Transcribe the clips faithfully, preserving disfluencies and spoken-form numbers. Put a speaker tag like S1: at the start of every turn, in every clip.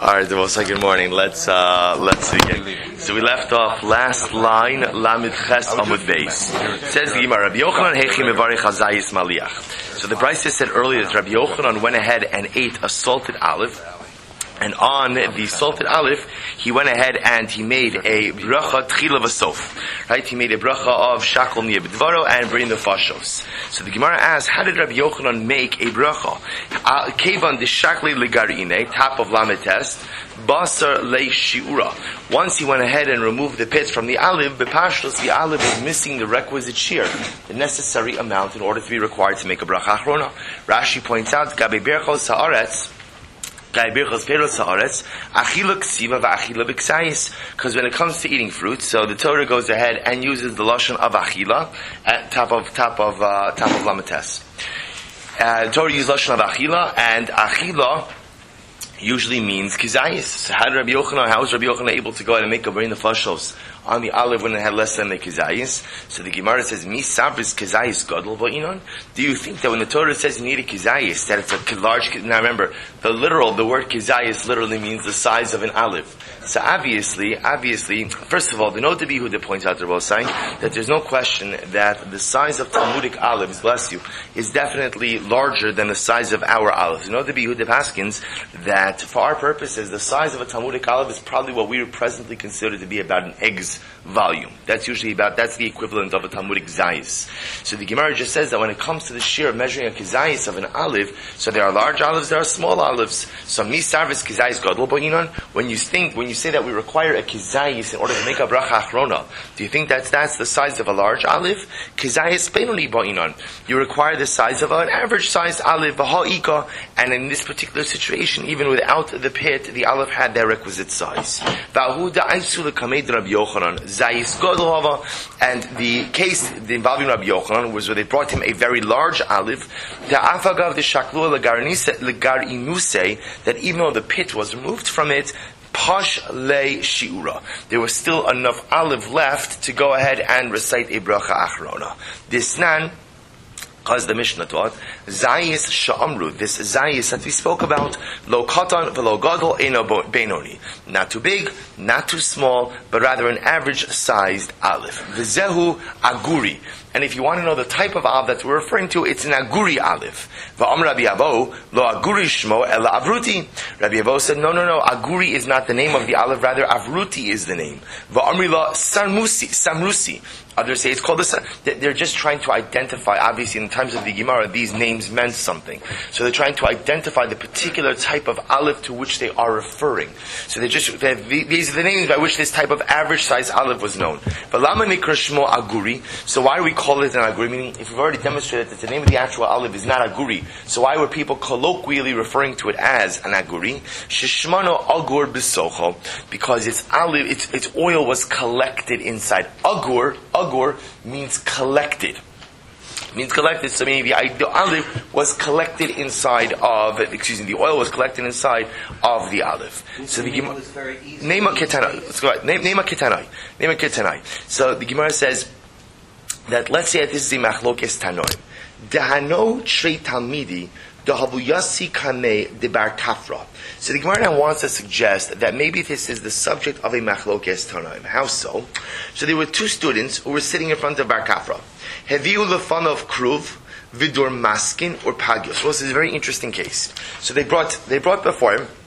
S1: All right, well, say good morning. Let's uh, let's begin. So we left off last line, Lamid Ches Amud Beis. Says the Gemara, Rabbi Yochanan Hechi Mevarich Hazayis Maliach. So the Brisa said earlier that Rabbi Yochanan went ahead and ate a salted olive, and on the salted olive, he went ahead and he made a bracha tchila v'sof. Right? He made a bracha of shakol niyeh b'dvaro and bring the fashos. So the Gemara asks, how did Rabbi Yochanan make a bracha? Kevan the shakli legarine, top of lametes, basar le shiura. Once he went ahead and removed the pits from the olive, b'pashtos, the olive was missing the requisite shear, the necessary amount in order to be required to make a bracha achrona. Rashi points out, gabe berchos haaretz, because when it comes to eating fruit, so the Torah goes ahead and uses the lashon of achila at top of top of uh, top of lamates. Uh, the Torah uses lashon of achila, and achila usually means kizayis. So how did Rabbi Yochanan? How was Rabbi Yochanan able to go ahead and make a brain the fashos on the olive when it had less than the kizayis? So the Gemara says, "Mi sabris kizayis gadol va'inon." Do you think that when the Torah says you need a kizayis, that it's a large? Now remember, the literal, the word kizayis literally means the size of an olive. So obviously, obviously, first of all, the Noda B'Yehuda points out, they're both saying that there's no question that the size of Talmudic olives, bless you, is definitely larger than the size of our olives. The Noda B'Yehuda paskins that for our purposes, the size of a Talmudic olive is probably what we would presently consider to be about an egg's volume. That's usually about, that's the equivalent of a Talmudic zayis. So the Gemara just says that when it comes to the shear of measuring a kizayis of an olive, so there are large olives, there are small olives. So mi sarvis kizayis gadol bo'inon. When you think, when you say that we require a kizayis in order to make a bracha achrona, do you think that's that's the size of a large olive? Kizayis benoni bo'inon. You require the size of an average sized olive, v'ha'ika, and in this particular situation, even without the pit, the olive had their requisite size. V'ahu da'aisu l'kamed Rabbi Yochanan zayis gadol hava, and the case involving Rabbi Yochanan was where they brought him a very large olive. Da'afagav the shaklu legarinuse, that even though the pit was removed from it, Pash le shiura, there was still enough olive left to go ahead and recite a bracha achrona. This nan, as the Mishnah taught, Zayis Sha'amru, this Zayis that we spoke about, Lo Katan v'lo Gadol Eino Benoni. Not too big, not too small, but rather an average-sized olive. V'zehu Aguri. And if you want to know the type of olive that we're referring to, it's an Aguri olive. V'am Rabbi Avo, Lo Aguri Shmo Ela Avruti. Rabbi Avo said, no, no, no, Aguri is not the name of the olive, rather Avruti is the name. V'amri La Sarmusi, Samrusi. Others say it's called the. They're just trying to identify. Obviously, in times of the Gemara, these names meant something. So they're trying to identify the particular type of olive to which they are referring. So they just they're, these are the names by which this type of average-sized olive was known. V'lama nikra shmo aguri. So why do we call it an aguri? Meaning, if we've already demonstrated that the name of the actual olive is not aguri, so why were people colloquially referring to it as an aguri? Shishmano agur b'socho, because its olive, its its oil was collected inside. Agur. Agur means collected. Means collected, so meaning the, the olive was collected inside of, excuse me, the oil was collected inside of the olive.
S2: This
S1: so the Gemara, Nema Ketanai. Let's go ahead. Nema Ketanai. Nema Ketanai. So the Gemara says that, let's say that this is a machlokes tanoim. Dehano trei talmidi dehavuyasi kane de bar kafra. So the Gemara now wants to suggest that maybe this is the subject of a machlokes tanoim. How so? So there were two students who were sitting in front of bar kafra. Heviu lefan of kruv vidur maskin or pagios. Well, this is a very interesting case. So they brought they brought before him.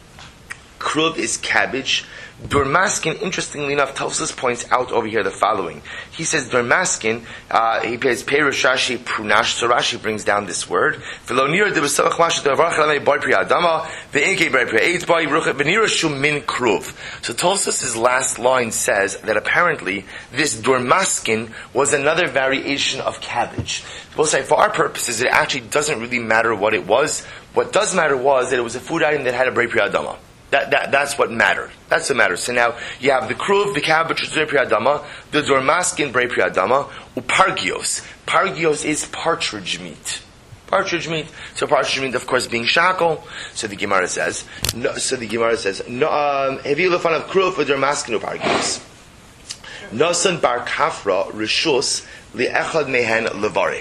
S1: Kruv is cabbage. Durmaskin, interestingly enough, Tosfos points out over here the following. He says Durmaskin, uh, he pays Perush Rashi Prunash, so Rashi brings down this word. Velonir de Besach Mash de Varchalei Boy Pri Adama, Veinke Boy Pri Eitz Boy Ruchet Venira Shum Min Kruv. So Tosfos' last line says that apparently this Durmaskin was another variation of cabbage. We'll say for our purposes, it actually doesn't really matter what it was. What does matter was that it was a food item that had a Boy Pri Adama. That, that, that's what mattered. That's what matters. So now, you have the kruv, the cabbage, the priadama, the dormaskin, bre priadama, upargios. Pargios is partridge meat. Partridge meat. So partridge meat, of course, being shackle. So the Gemara says, no, so the Gemara says, no, um, hevi lefan of kruv, the dormaskin, upargios. Nosan bar kafra, rishus, li'echad mehen levarich.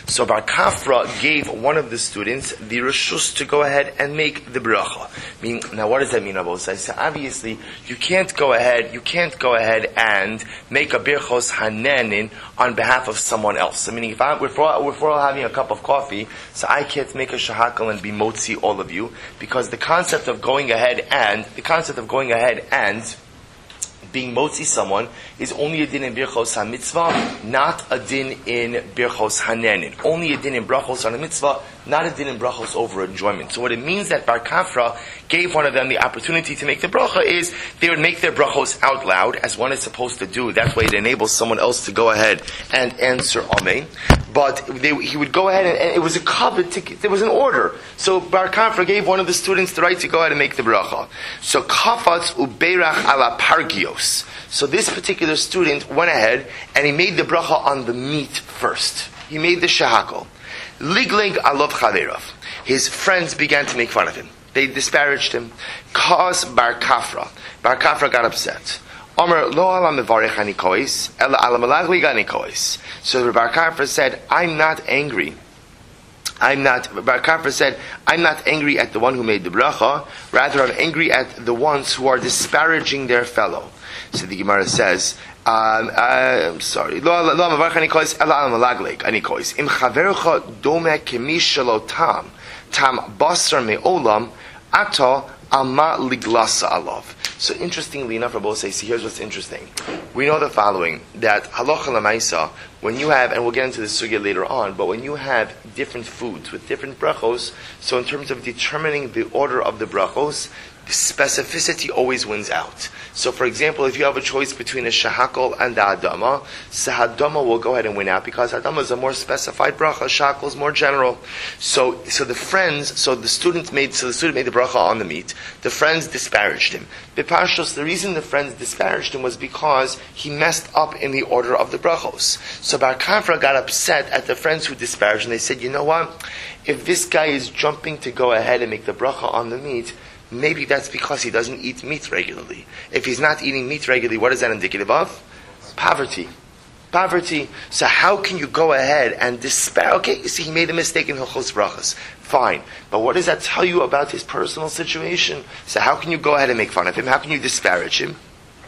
S1: So Bar Kafra gave one of the students the reshus to go ahead and make the bracha. I mean, now what does that mean, Rabbi Osai? So obviously, you can't go ahead, you can't go ahead and make a birchos hanenin on behalf of someone else. I mean, if, I, if, we're all, if we're all having a cup of coffee, so I can't make a shahakal and be motzi all of you, because the concept of going ahead and, the concept of going ahead and being motzi someone is only a din in birchos ha-mitzvah, not a din in birchos hanenin. Only a din in brachos on a mitzvah, not a din in brachos over enjoyment. So what it means that Bar Kafra gave one of them the opportunity to make the bracha is they would make their brachos out loud, as one is supposed to do. That way it enables someone else to go ahead and answer Amen. But they, he would go ahead and, and it was a covet ticket. There was an order. So Bar Kafra gave one of the students the right to go ahead and make the bracha. So kafatz uberach ala pargios. So this particular student went ahead and he made the bracha on the meat first. He made the shahakol. Ligleg alov chaverov. His friends began to make fun of him. They disparaged him. Kaz Bar Kafra. Bar Kafra got upset. Omer lo ala mevarech ani kois, ela ala malachlig ani kois. So the Bar Kafra said, I'm not angry. I'm not, Bar Kafra said, I'm not angry at the one who made the bracha, rather I'm angry at the ones who are disparaging their fellow. So the Gemara says, um, uh, I'm sorry, lo ala mevarech ani kois, ela ala malachlig ani kois. Im chavercha dome kemi shelo tam, tam basar me'olam, ato ama liglasa alav. So interestingly enough, Rabbi says, see, here's what's interesting. We know the following, that halacha l'maisa, when you have, and we'll get into this sugya later on, but when you have different foods with different brachos, so in terms of determining the order of the brachos, the specificity always wins out. So for example, if you have a choice between a shahakol and the adama, so adama will go ahead and win out because adama is a more specified bracha, shahakol is more general. So so the friends, so the student made so the student made the bracha on the meat. The friends disparaged him. Bipashos, the reason the friends disparaged him was because he messed up in the order of the brachos. So Bar Kafra got upset at the friends who disparaged him. They said, you know what? If this guy is jumping to go ahead and make the bracha on the meat, maybe that's because he doesn't eat meat regularly. If he's not eating meat regularly, what is that indicative of? Poverty. Poverty. So how can you go ahead and despair? Okay, you see, he made a mistake in Hilchos Brachos. Fine. But what does that tell you about his personal situation? So how can you go ahead and make fun of him? How can you disparage him?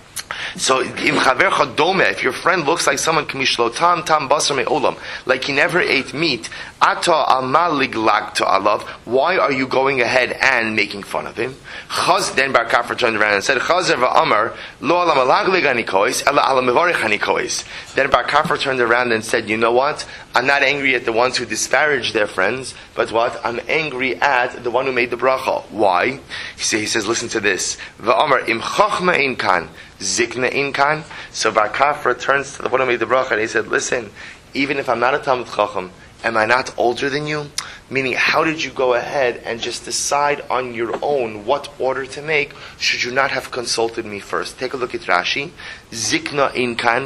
S1: So, im chavercha dome, if your friend looks like someone kamishlo tam tam basar me'olam, like he never ate meat, ata amal liglag to alav, why are you going ahead and making fun of him? Chaz, then Bar Kafra turned around and said, Chazer va'amar, lo ala malaglig ani kois, ela ala mevarich ani kois. Then Bar Kafra turned around and said, you know what? I'm not angry at the ones who disparage their friends, but what? I'm angry at the one who made the bracha. Why? He says, he says listen to this. Va'amar im chachma in kan, zikna in kan. So Bar Kafra turns to the one who made the bracha and he said, listen, even if I'm not a Talmud Chacham, am I not older than you? Meaning, how did you go ahead and just decide on your own what order to make? Should you not have consulted me first? Take a look at Rashi. Zikna in kan.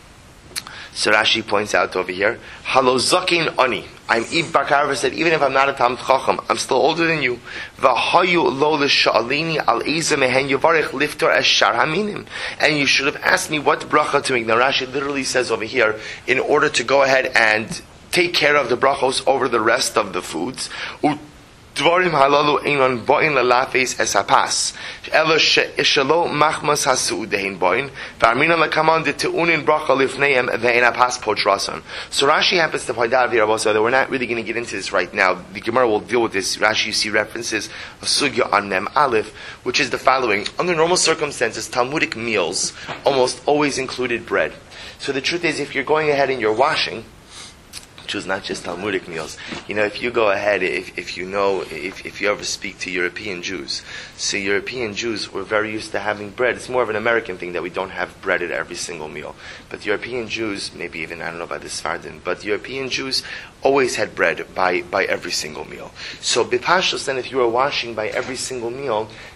S1: So Rashi points out over here, Halo zakin ani. I'm Bar Kafra said, even if I'm not a Talmud Chacham, I'm still older than you. V'hayu lo l'sha'alini al eza mehen yavarich liftor es shar haminim. And you should have asked me what bracha to make. Now Rashi literally says over here, in order to go ahead and take care of the brachos over the rest of the foods. Dvarim halalu einon boin lalafes es hapas. Elo she'ishalo machmas hasu'udehin boin. V'armina lekaman de te'unin bracha lifneim ve'en hapas potrason. So Rashi happens to point out here also that we're not really going to get into this right now. The Gemara will deal with this. Rashi, you see references of sugya on Mem Aleph, which is the following. Under normal circumstances, Talmudic meals almost always included bread. So the truth is, if you're going ahead and you're washing, which was not just Talmudic meals. You know, if you go ahead, if, if you know, if, if you ever speak to European Jews, so European Jews were very used to having bread. It's more of an American thing that we don't have bread at every single meal. But European Jews, maybe even, I don't know about the Sfardim, but European Jews always had bread by, by every single meal. So Bipashos, then if you were washing by every single meal,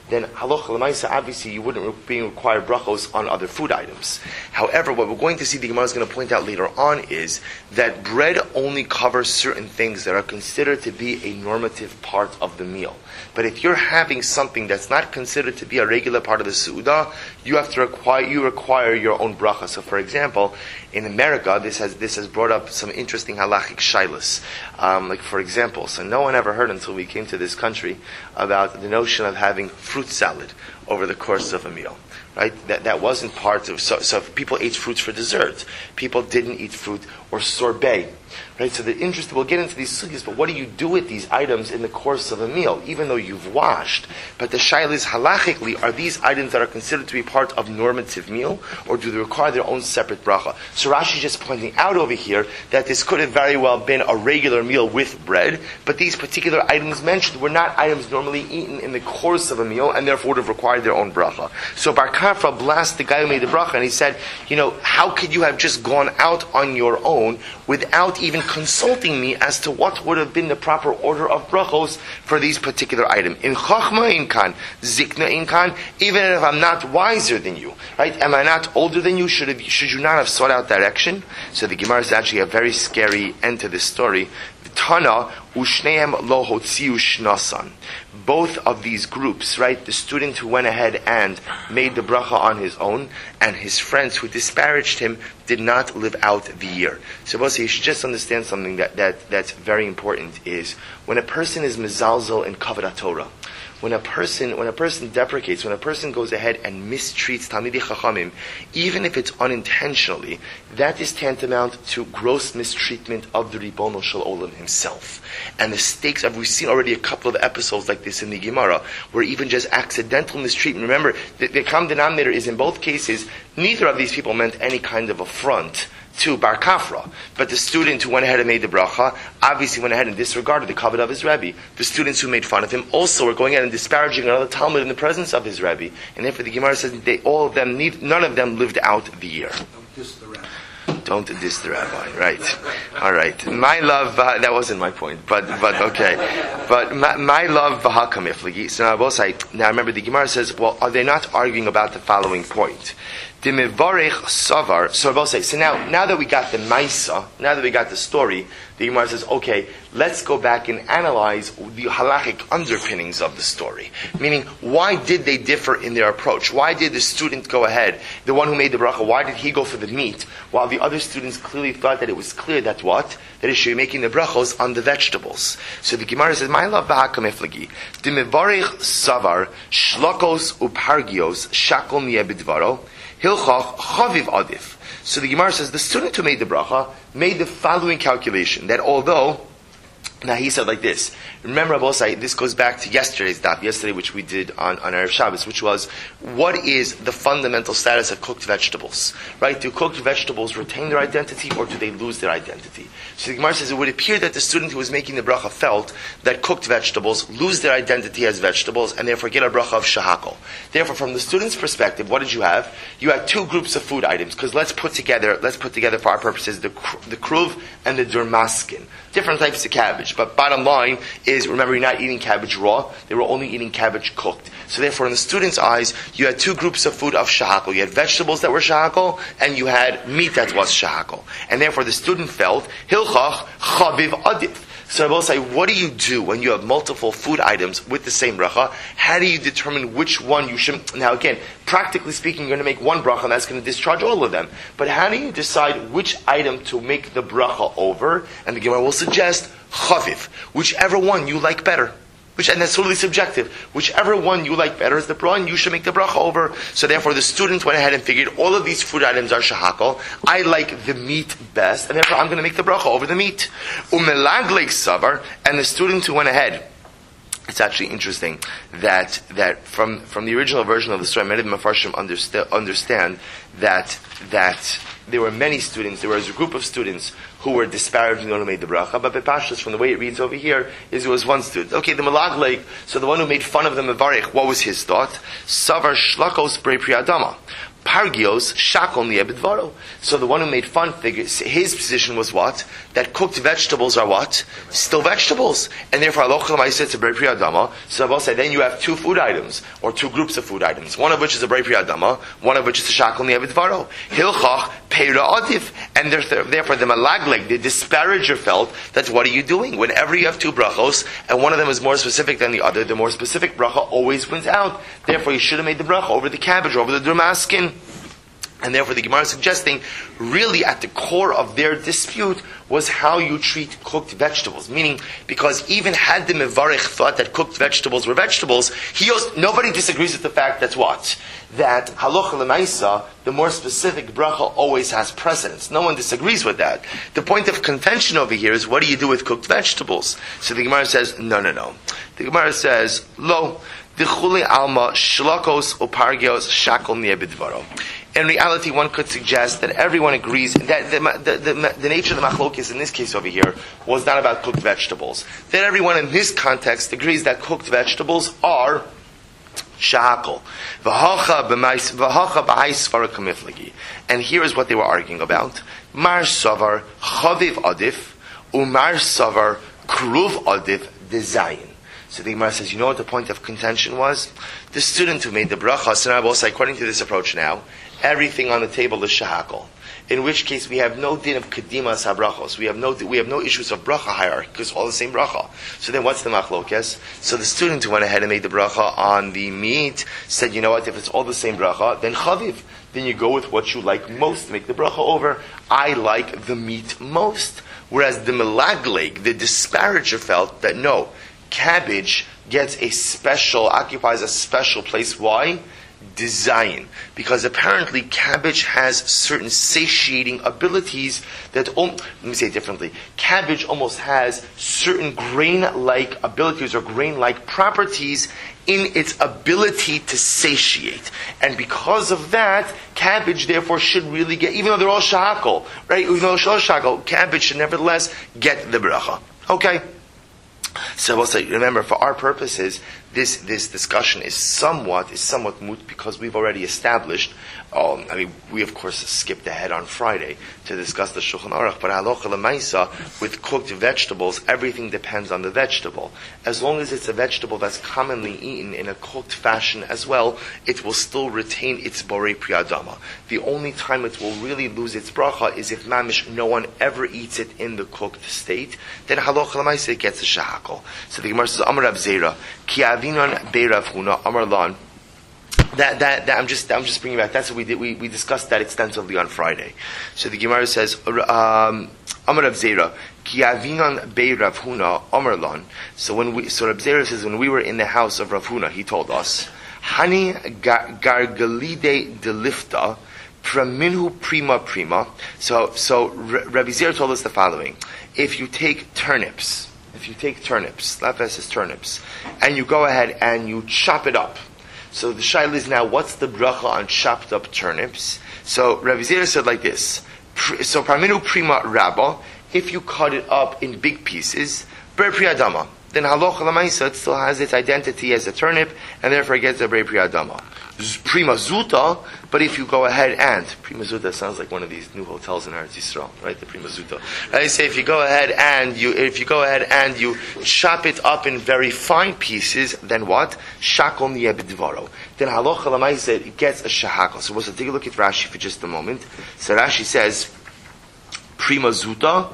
S1: then halacha l'maisa, obviously you wouldn't be required brachos on other food items. However, what we're going to see, the Gemara is going to point out later on, is that bread only covers certain things that are considered to be a normative part of the meal. But if you're having something that's not considered to be a regular part of the Su'udah, you have to require, you require your own bracha. So for example, in America, this has this has brought up some interesting halachic shilas. Um, like for example, so no one ever heard until we came to this country about the notion of having fruit salad over the course of a meal. Right? That that wasn't part of, so, so people ate fruits for dessert. People didn't eat fruit or sorbet. Right? So the interest, we'll get into these sugis, but what do you do with these items in the course of a meal, even though you've washed? But the shaila is, halachically, are these items that are considered to be part of normative meal, or do they require their own separate bracha? So Rashi is just pointing out over here that this could have very well been a regular meal with bread, but these particular items mentioned were not items normally eaten in the course of a meal, and therefore would have required their own bracha. So Bar Kafra blasted the guy who made the bracha, and he said, you know, how could you have just gone out on your own without even consulting me as to what would have been the proper order of brachos for these particular items? In chachma in kan, zikna in kan, even if I'm not wiser than you, right? Am I not older than you? Should have, should you not have sought out direction? So the Gemara is actually a very scary end to this story. Tana ushneim lo hotziu shnasan. Both of these groups, right? The student who went ahead and made the bracha on his own, and his friends who disparaged him, did not live out the year. So also you should just understand something that, that that's very important, is when a person is mezalzel in kavod Torah, when a person when a person deprecates, when a person goes ahead and mistreats Talmidei Chachamim, even if it's unintentionally, that is tantamount to gross mistreatment of the Ribono Shel Olam himself. And the stakes of, we've seen already a couple of episodes like this in the Gemara, where even just accidental mistreatment, remember, the, the common denominator is in both cases, neither of these people meant any kind of affront to Bar Kafra. But the student who went ahead and made the bracha obviously went ahead and disregarded the kavod of his Rebbe. The students who made fun of him also were going ahead and disparaging another Talmud in the presence of his Rebbe. And therefore the Gemara says they, all of them, need, none of them lived out the year.
S2: Don't diss the rabbi.
S1: Don't diss the rabbi, right? All right. My love, uh, that wasn't my point, but but okay. But my, my love, v'hakamifligi. So now, both sides. Now remember, the Gemara says, well, are they not arguing about the following point? Dimivarech savar. So both say. So now, now that we got the maisa, now that we got the story, the Gemara says, okay, let's go back and analyze the halachic underpinnings of the story. Meaning, why did they differ in their approach? Why did the student go ahead, the one who made the bracha, why did he go for the meat, while the other students clearly thought that it was clear that what? That he should be making the brachos on the vegetables. So the Gemara says, my love b'hakamiflagi, dimivarech savar, shlokos upargios, shakol niebidvaro, hilchach chaviv adif. So the Gemara says, the student who made the bracha made the following calculation, that although, now he said like this, remember Abosai, this goes back to yesterday's daf, yesterday which we did on, on Erev Shabbos, which was, what is the fundamental status of cooked vegetables? Right? Do cooked vegetables retain their identity, or do they lose their identity? So the Gemara says, it would appear that the student who was making the bracha felt that cooked vegetables lose their identity as vegetables, and therefore get a bracha of shahakol. Therefore, from the student's perspective, what did you have? You had two groups of food items, because let's put together, let's put together for our purposes, the, the kruv and the durmaskin. Different types of cabbage. But bottom line is, remember, you're not eating cabbage raw. They were only eating cabbage cooked. So therefore, in the student's eyes, you had two groups of food of shahakol. You had vegetables that were shahakol, and you had meat that was shahakol. And therefore, the student felt, hilchach chaviv adif. So I will say, what do you do when you have multiple food items with the same bracha? How do you determine which one you should... Now again, practically speaking, you're going to make one bracha and that's going to discharge all of them. But how do you decide which item to make the bracha over? And the Gemara will suggest chaviv, whichever one you like better. Which, and that's totally subjective. Whichever one you like better is the bracha, and you should make the bracha over. So therefore, the student went ahead and figured all of these food items are shahakol. I like the meat best, and therefore I'm going to make the bracha over the meat. Umelagleg savar, and the student who went ahead. It's actually interesting that that from from the original version of the story, many of the Mefarshim understand, understand that that there were many students. There was a group of students who were disparaging the one who made the bracha, but Bepashas, from the way it reads over here, is it was one student. Okay, the Malagleg, so the one who made fun of the Mevarich, what was his thought? Savar shlakos brei pri adama. Pargios shakol niebedvaro. So the one who made fun figures, his position was what? That cooked vegetables are what? Still vegetables. And therefore, halacha l'maaseh it's a brei pri adama. So I will say, then you have two food items, or two groups of food items. One of which is a brei pri adama, one of which is a shakol niebedvaro. Hilchach peira adif. And therefore, the malagleg, the disparager felt that what are you doing? Whenever you have two brachos, and one of them is more specific than the other, the more specific bracha always wins out. Therefore, you should have made the bracha over the cabbage, or over the damaskin. And therefore the Gemara is suggesting, really at the core of their dispute was how you treat cooked vegetables. Meaning, because even had the Mevarich thought that cooked vegetables were vegetables, he also, nobody disagrees with the fact that's what? That halacha l'maisa, the more specific bracha always has precedence. No one disagrees with that. The point of contention over here is, what do you do with cooked vegetables? So the Gemara says, no, no, no. The Gemara says, lo, Dichuli alma shlakos upargios shakol niebidvaro. In reality, one could suggest that everyone agrees that the, the, the, the nature of the machlokes in this case over here was not about cooked vegetables. That everyone in this context agrees that cooked vegetables are shakol. And here is what they were arguing about. Mar savar chaviv adif, umar savar kruv adif dezayin. So the Gemara says, you know what the point of contention was? The student who made the bracha, so now I will say, according to this approach now, everything on the table is shahakol. In which case we have no din of kedimas habrachos. We have no we have no issues of bracha hierarchy because it's all the same bracha. So then what's the machlokes? So the student who went ahead and made the bracha on the meat said, you know what, if it's all the same bracha, then chaviv. Then you go with what you like most to make the bracha over. I like the meat most. Whereas the melagleg, the disparager, felt that no, cabbage gets a special, occupies a special place. Why? Design. Because apparently cabbage has certain satiating abilities that, um, let me say it differently, cabbage almost has certain grain-like abilities or grain-like properties in its ability to satiate. And because of that, cabbage therefore should really get, even though they're all shahakol, right? Even though they're all shahakol, cabbage should nevertheless get the bracha. Okay? So we'll say, remember, for our purposes, this this discussion is somewhat is somewhat moot because we've already established. Um, I mean, we of course skipped ahead on Friday to discuss the Shulchan Aruch, but halacha l'maisa with cooked vegetables, everything depends on the vegetable. As long as it's a vegetable that's commonly eaten in a cooked fashion as well, it will still retain its borei pri adama. The only time it will really lose its bracha is if mamish no one ever eats it in the cooked state. Then halacha l'maisa it gets a shahakol. So the Gemara says, Amar Rav Zera, ki avinon be Rav Huna, Amar Lan. That, that, that, I'm just, I'm just bringing back. That's what we did. We, we discussed that extensively on Friday. So the Gemara says, um, Amar Rav Zera, ki avinon be Rav Huna, Amar Lan. So when we, so Rav Zera says, when we were in the house of Rav Huna, he told us, Hani gargalide delifta, praminhu prima prima. So, so Rav Zera told us the following: if you take turnips, if you take turnips, lafes is turnips, and you go ahead and you chop it up. So the shaila is now, what's the bracha on chopped up turnips? So Rav Zera said like this. So Parminu Prima Rabba, if you cut it up in big pieces, Brei Pri Adama, then halacha l'maisa it still has its identity as a turnip, and therefore it gets a Brei Pri Adama. Prima Zuta, but if you go ahead and, Prima Zuta sounds like one of these new hotels in Eretz Yisrael, right? The Prima Zuta. I say if you go ahead and you, if you go ahead and you chop it up in very fine pieces, then what? Shakol niebidvaro. Then halacha l'maisa it gets a shahakol. So we'll take a look at Rashi for just a moment. So Rashi says, Prima Zuta,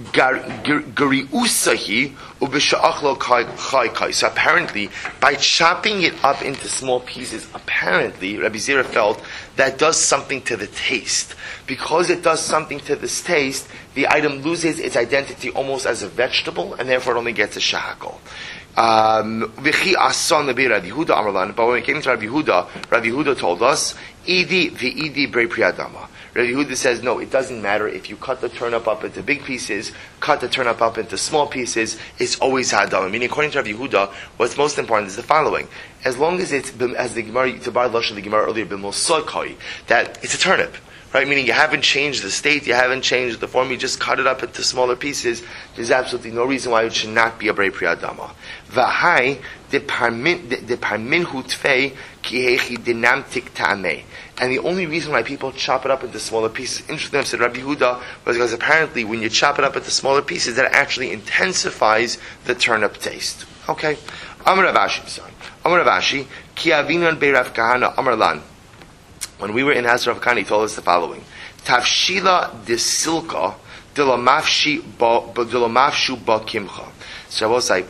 S1: Gariusahi ubisha'achlo kai kai. So apparently, by chopping it up into small pieces, apparently Rabbi Zera felt that does something to the taste. Because it does something to this taste, the item loses its identity almost as a vegetable, and therefore it only gets a shahakol. Um, but when it came to Rabbi Yehuda, Rabbi Yehuda told us, Idi v'idi brei pri adama. Rabbi Yehuda says, no, it doesn't matter if you cut the turnip up into big pieces, cut the turnip up into small pieces, it's always hadama. Meaning, according to Rabbi Yehuda, what's most important is the following. As long as it's, as the Gemara, the Bar Lashon, the Gemara earlier, b'mosokai, that it's a turnip. right? Meaning you haven't changed the state, you haven't changed the form, you just cut it up into smaller pieces. There's absolutely no reason why it should not be a brei pri adama. V'hai de parminhu tfei ki hechi dinam tik ta'amei. And the only reason why people chop it up into smaller pieces, interesting enough, said Rabbi Yehuda, was because apparently when you chop it up into smaller pieces, that actually intensifies the turnip taste. Okay? Amar Rav Ashi, son. Amar Rav Ashi, ki avinon be Rav Kahana, Amar Lan. When we were in Hazar Rav Kahana, he told us the following. Tavshila de silka, de lo mafshu ba kimcha. So I was like,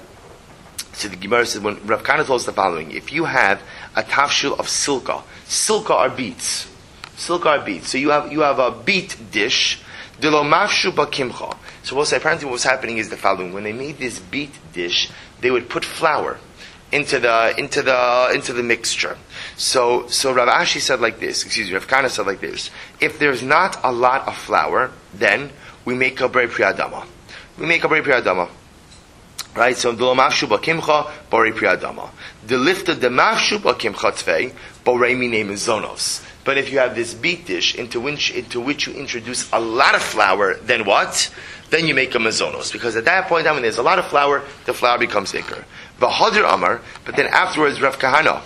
S1: so the Gemara said, when Rav Kahana told us the following, if you have a tafshil of silka, silka are beets. Silka are beets. So you have you have a beet dish, de lo mafshu ba kimcha. So we'll say, apparently what was happening is the following. When they made this beet dish, they would put flour into the into the into the mixture. So so Rav Ashi said like this, excuse me, Rav Kahana said like this. If there's not a lot of flour, then we make a brei pri adama. We make a brei pri adama. Right? So the mafshu ba kimcha, brei pri adama. The lifta the mafshu ba kimcha tvei, borei mine mezonos. But if you have this beet dish into which into which you introduce a lot of flour, then what? Then you make a mezonos. Because at that point in time, when there's a lot of flour, the flour becomes thicker. V'hadir Amar, but then afterwards Rav Kahana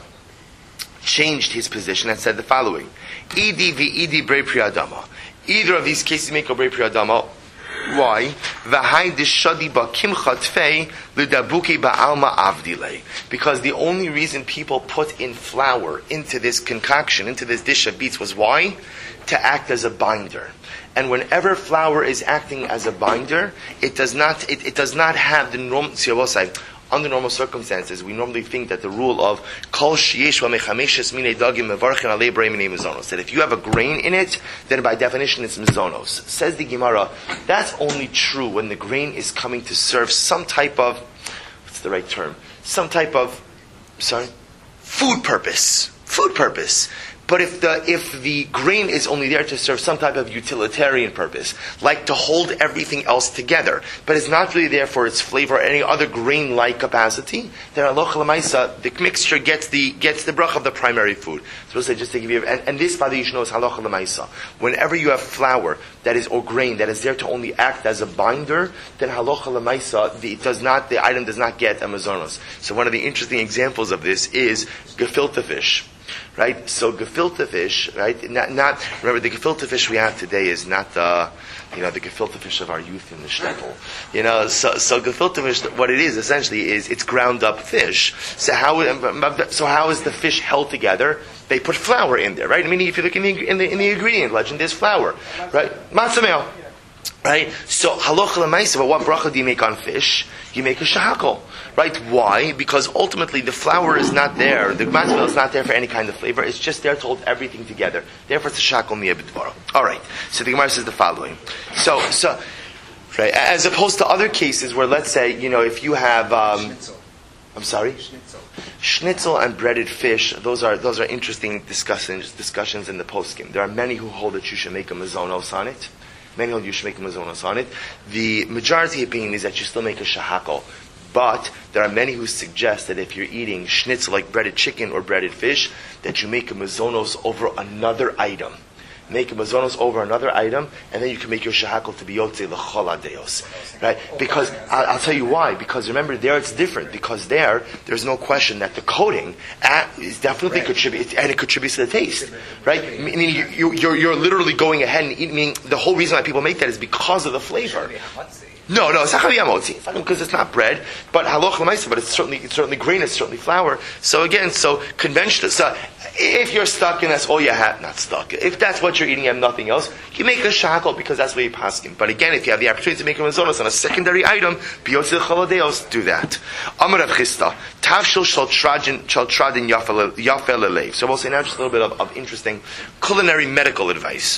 S1: changed his position and said the following: Idi v'idi brei pri adama. Either of these cases make a brei pri adama. Why? V'hai dishadi ba kimcha tfei l'dabuki ba'alma avdile. Because the only reason people put in flour into this concoction, into this dish of beets, was why? To act as a binder. And whenever flour is acting as a binder, it does not it, it does not have the normal. See, I will say, under normal circumstances, we normally think that the rule of kol sheyesh v'mechameshes minei dagim mevarchen alei brei minei mezonos, that if you have a grain in it, then by definition it's mezonos. Says the Gemara, that's only true when the grain is coming to serve some type of, what's the right term? Some type of, sorry, food purpose. Food purpose. But if the if the grain is only there to serve some type of utilitarian purpose, like to hold everything else together, but it's not really there for its flavor or any other grain-like capacity, then halacha l'maisa, the mixture gets the gets the bracha of the primary food. So we'll say, just to give you, and, and this, by the way, you should know, is halacha l'maisa. Whenever you have flour that is or grain that is there to only act as a binder, then halacha l'maisa, the, it does not the item does not get a mazonos. So one of the interesting examples of this is gefilte fish. Right, so gefilte fish, right? Not, not remember the gefilte fish we have today is not the, you know, the gefilte fish of our youth in the shtetl. You know, so so gefilte fish, what it is essentially is it's ground up fish. So how so how is the fish held together? They put flour in there, right? I mean, if you look in the in the, in the ingredient legend, there's flour, right? Matzah meal. Right? So, halacha l'maisa, but what bracha do you make on fish? You make a shahakol. Right? Why? Because ultimately the flour is not there, the matzah is not there for any kind of flavor, it's just there to hold everything together. Therefore it's a shahakol miyeh b'dvaro. Alright, so the Gemara says the following. So, so, right, as opposed to other cases where, let's say, you know, if you have, um,
S2: Schnitzel.
S1: I'm sorry?
S2: Schnitzel.
S1: Schnitzel and breaded fish, those are those are interesting discussions discussions in the poskim. There are many who hold that you should make a mazonos on it. Many hold you should make a mazonos on it. The majority opinion is that you still make a shahakol. But there are many who suggest that if you're eating schnitzel like breaded chicken or breaded fish, that you make a mazonos over another item. Make a mazonos over another item, and then you can make your shahakol to be yotze l'chol adeos. Right? Because, I'll, I'll tell you why. Because remember, there it's different. Because there, there's no question that the coating uh, is definitely contributes, and it contributes to the taste. Right? Meaning, you, you, you're, you're literally going ahead and eating, meaning the whole reason why people make that is because of the flavor. No, no, it's not chavi hamotzi because it's not bread, but haloch l'maisa. But it's certainly it's certainly grain, it's certainly flour. So again, so conventional. So if you're stuck and that's all you have, not stuck. If that's what you're eating, you have nothing else. You make a shakol because that's what you're paskin. But again, if you have the opportunity to make a mazonos on a secondary item, biyotzi choladeos, do that. Amar Rav Chisda, tavshil shal tradin shal tradin yafel lelev. So we'll say now just a little bit of, of interesting culinary medical advice.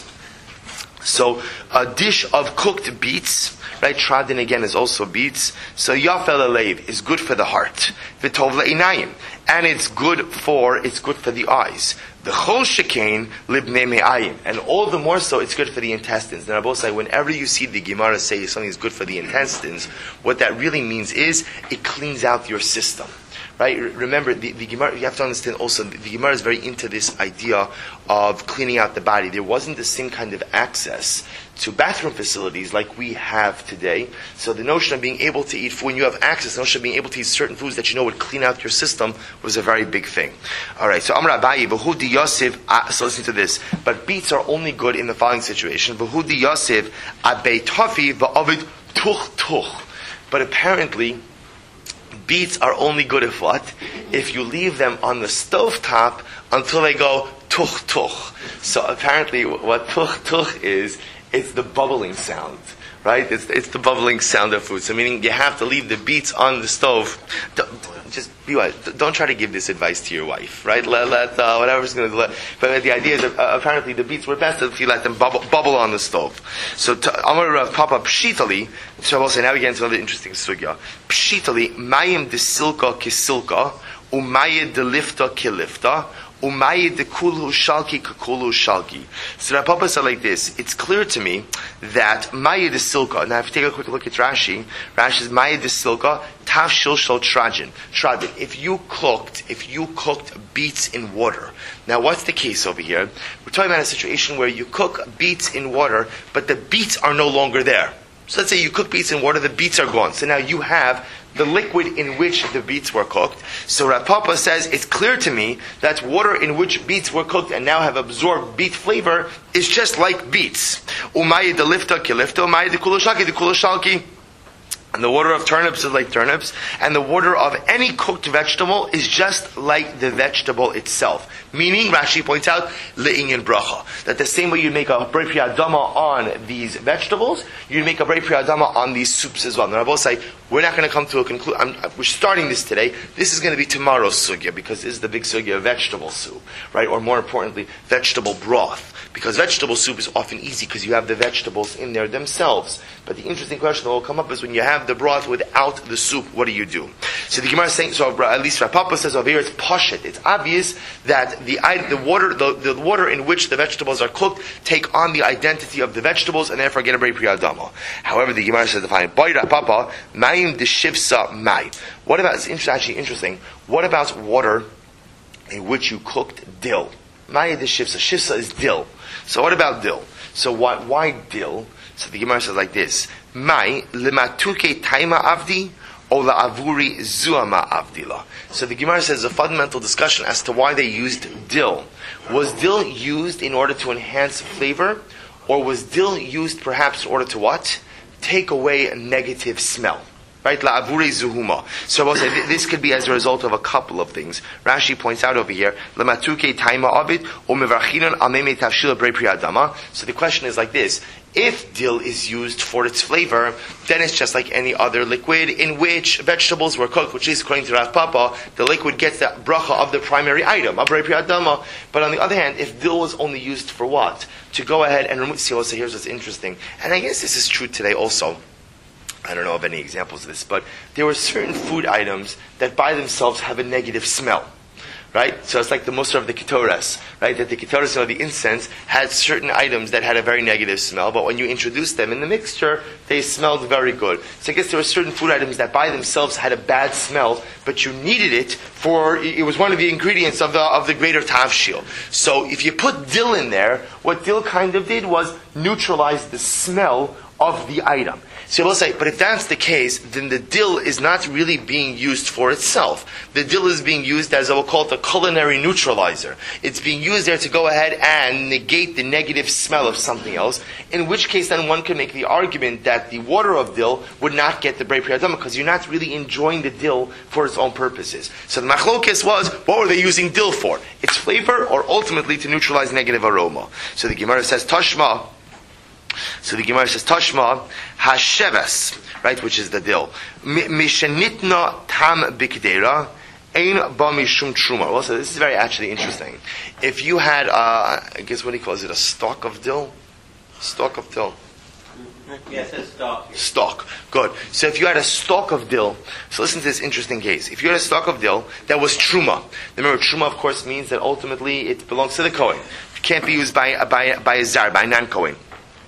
S1: So a dish of cooked beets, right? Tradin again is also beets. So yafel alev is good for the heart. V'tov le'inayim, and it's good for it's good for the eyes. The chol shekain libnei me'ayim, and all the more so it's good for the intestines. Now, I both say whenever you see the Gemara say something is good for the intestines, what that really means is it cleans out your system. right? Remember, the, the Gemara, you have to understand also, the, the Gemara is very into this idea of cleaning out the body. There wasn't the same kind of access to bathroom facilities like we have today. So the notion of being able to eat food, when you have access, the notion of being able to eat certain foods that you know would clean out your system was a very big thing. Alright, so Amar Abaye, V'hudi Yosef, so listen to this, but beets are only good in the following situation. V'hudi Yosef, Abei Tofi, V'avid Tuch Tuch. But apparently, beets are only good if what? If you leave them on the stovetop until they go tuch tuch. So apparently what tuch tuch is, it's the bubbling sound. Right? It's, it's the bubbling sound of food. So meaning you have to leave the beets on the stove. Don't, just be wise. Don't try to give this advice to your wife. Right? Let, let uh, whatever's going to do. But the idea is that uh, apparently the beets were best if you let them bubble, bubble on the stove. So Amar Rav Papa Pshitali, so we'll say now we get into another interesting sugya. Pshitali, mayim de silka kisilka, umayid de lifta kilifta, umayid de kulhu shalki kakulhu shalki. So Rav Papa said like this, it's clear to me that mayid de silka, now if you take a quick look at Rashi, Rashi says mayid de silka, tav shil shal trajin. Trajin. If you cooked, if you cooked beets in water. Now what's the case over here? We're talking about a situation where you cook beets in water, but the beets are no longer there. So let's say you cook beets in water, the beets are gone. So now you have the liquid in which the beets were cooked. So Rav Papa says, it's clear to me that water in which beets were cooked and now have absorbed beet flavor is just like beets. Umayi de lifta kilifta, umayi de kuloshalki de kuloshalki. And the water of turnips is like turnips, and the water of any cooked vegetable is just like the vegetable itself. Meaning, Rashi points out, le'inyan bracha. That the same way you make a brei pri adama on these vegetables, you make a brei pri adama on these soups as well. Now I will say, we're not going to come to a conclusion. We're starting this today. This is going to be tomorrow's sugya, because this is the big sugya of vegetable soup, right? Or more importantly, vegetable broth. Because vegetable soup is often easy because you have the vegetables in there themselves. But the interesting question that will come up is when you have the broth without the soup, what do you do? So the Gemara is saying, so at least Rav Papa says over here, it's pashit. It's obvious that the the water the, the water in which the vegetables are cooked take on the identity of the vegetables and therefore get a brei pri adama. However, the Gemara says the following: Boy Rav Papa, mayim deshivsa may. What about? It's actually interesting. What about water in which you cooked dill? May deshivsa. Shivsa is dill. So what about dill? So why, why dill? So the Gemara says like this: Mai lematuke taima avdi or la'avuri zuama avdila. So the Gemara says a fundamental discussion as to why they used dill. Was dill used in order to enhance flavor, or was dill used perhaps in order to what? Take away a negative smell. Right? La'avuri zuhuma. So I will say this could be as a result of a couple of things. Rashi points out over here, Lematuke taima avid, or mevarchinon ameme tavshila brei pri adama. So the question is like this: if dill is used for its flavor, then it's just like any other liquid in which vegetables were cooked, which is, according to Rav Papa, the liquid gets the bracha of the primary item, a brei pri adama. But on the other hand, if dill was only used for what? To go ahead and remove, see, also here's what's interesting, and I guess this is true today also. I don't know of any examples of this, but there were certain food items that by themselves have a negative smell. Right? So it's like the Musar of the Ketores, right? That the Ketores, or the incense, had certain items that had a very negative smell, but when you introduced them in the mixture, they smelled very good. So I guess there were certain food items that by themselves had a bad smell, but you needed it for, it was one of the ingredients of the of the greater tavshil. So if you put dill in there, what dill kind of did was neutralize the smell of the item. So we'll say, but if that's the case, then the dill is not really being used for itself. The dill is being used as, I will call it, a culinary neutralizer. It's being used there to go ahead and negate the negative smell of something else, in which case then one can make the argument that the water of dill would not get the brei pri adama, because you're not really enjoying the dill for its own purposes. So the machlokes was, what were they using dill for? Its flavor, or ultimately to neutralize negative aroma? So the Gemara says, Tashma, So the Gemara says, Tashma hasheves, right, which is the dill. Mishenitna tam bikdera, ein ba mishum truma. Well, so this is very actually interesting. If you had, uh, I guess what he calls it, a stalk of dill? Stalk of dill.
S2: Yes, it's stalk.
S1: Stalk. Good. So if you had a stalk of dill, so listen to this interesting case. If you had a stalk of dill that was truma, remember truma of course means that ultimately it belongs to the Kohen. It can't be used by, by, by a zar, by a non-Kohen.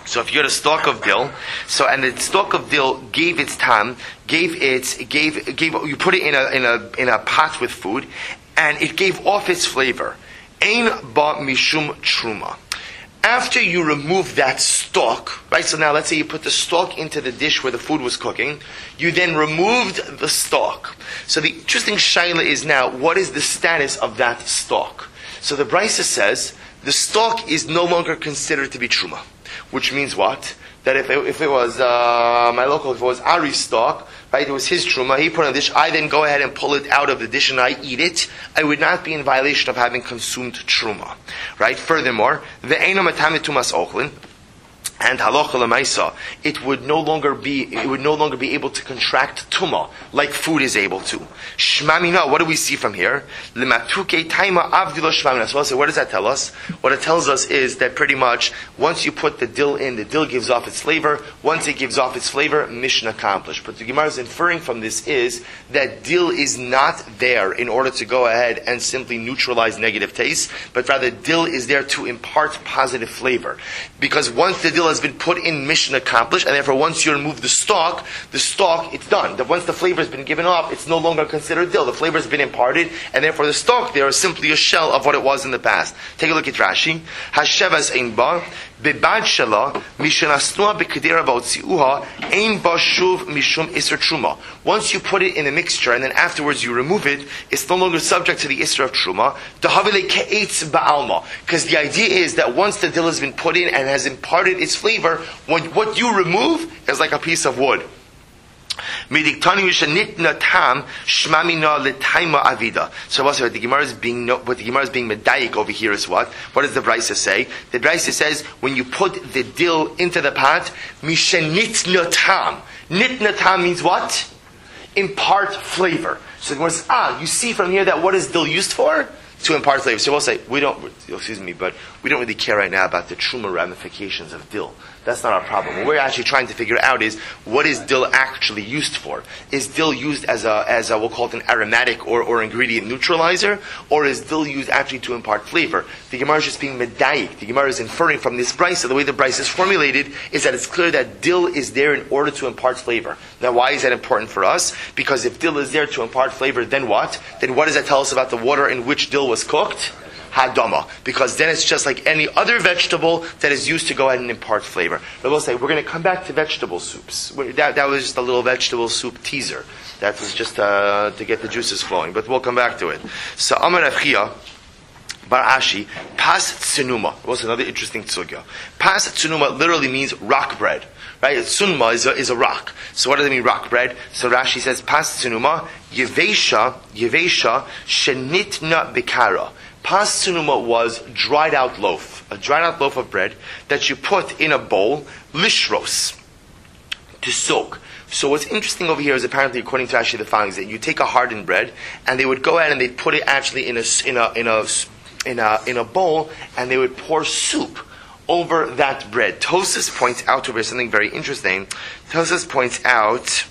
S1: So if you had a stalk of dill, so and the stalk of dill gave its tam, gave its gave gave you put it in a in a in a pot with food, and it gave off its flavor. Ein ba mishum truma. After you remove that stalk, right? So now let's say you put the stalk into the dish where the food was cooking. You then removed the stalk. So the interesting shaila is now, what is the status of that stalk? So the Brisa says the stalk is no longer considered to be truma. Which means what? That if it, if it was uh, my local, if it was Ari's stalk, right, it was his truma, he put it on the dish, I then go ahead and pull it out of the dish and I eat it, I would not be in violation of having consumed truma. Right? Furthermore, the eino matame tumas ochlin, and halacha lemaisa, it would no longer be it would no longer be able to contract tuma like food is able to. Shmamina, what do we see from here? Lematuke taima avdilo shmamina. So also, what does that tell us? What it tells us is that pretty much once you put the dill in, the dill gives off its flavor. Once it gives off its flavor, mission accomplished. But the Gemara is inferring from this is that dill is not there in order to go ahead and simply neutralize negative taste, but rather dill is there to impart positive flavor. Because once the dill has been put in, mission accomplished, and therefore once you remove the stalk, the stalk, it's done. That once the flavor has been given off, it's no longer considered dill. The flavor has been imparted, and therefore the stalk there is simply a shell of what it was in the past. Take a look at Rashi. Hashevas ein ba, bebad shela, mishenasnua b'kedera ba'otziuha, ein ba shuv mishum isser truma. Once you put it in a mixture, and then afterwards you remove it, it's no longer subject to the isser of truma. Dahavile ke'etz ba'alma. Because the idea is that once the dill has been put in and has imparted its flavor, when, what you remove is like a piece of wood. So also the Gemara is being what the Gemara is being medayik over here is what? What does the Brisa say? The Brisa says when you put the dill into the pot, mishenitna tam. Nitna tam means what? Impart flavor. So the Gemara says, ah, you see from here that what is dill used for? To impart flavor. So we'll say we don't. Excuse me, but we don't really care right now about the truma ramifications of dill. That's not our problem. What we're actually trying to figure out is what is dill actually used for? Is dill used as a as a, we'll call it an aromatic or, or ingredient neutralizer, or is dill used actually to impart flavor? The Gemara is just being medayik. The Gemara is inferring from this brisa. The way the brisa is formulated is that it's clear that dill is there in order to impart flavor. Now, why is that important for us? Because if dill is there to impart flavor, then what? Then what does that tell us about the water in which dill was cooked? Hadama, because then it's just like any other vegetable that is used to go ahead and impart flavor. But we'll say we're going to come back to vegetable soups. That, that was just a little vegetable soup teaser. That was just uh, to get the juices flowing. But we'll come back to it. So Amar Rav Chia Bar Ashi, Pas Tsunuma. Was another interesting tsugya. Pas Tsunuma literally means rock bread. Right? Tsunuma is a, is a rock. So what does it mean, rock bread? So Rashi says, Pas Tsunuma, Yevesha, Yevesha, Shenitna Bikara. Pas tsunuma was dried out loaf, a dried out loaf of bread that you put in a bowl, lishros, to soak. So what's interesting over here is apparently, according to actually the following, is that you take a hardened bread and they would go ahead and they'd put it actually in a in a in a in a in a bowl and they would pour soup over that bread. Tosas points out over something very interesting. Tosas points out.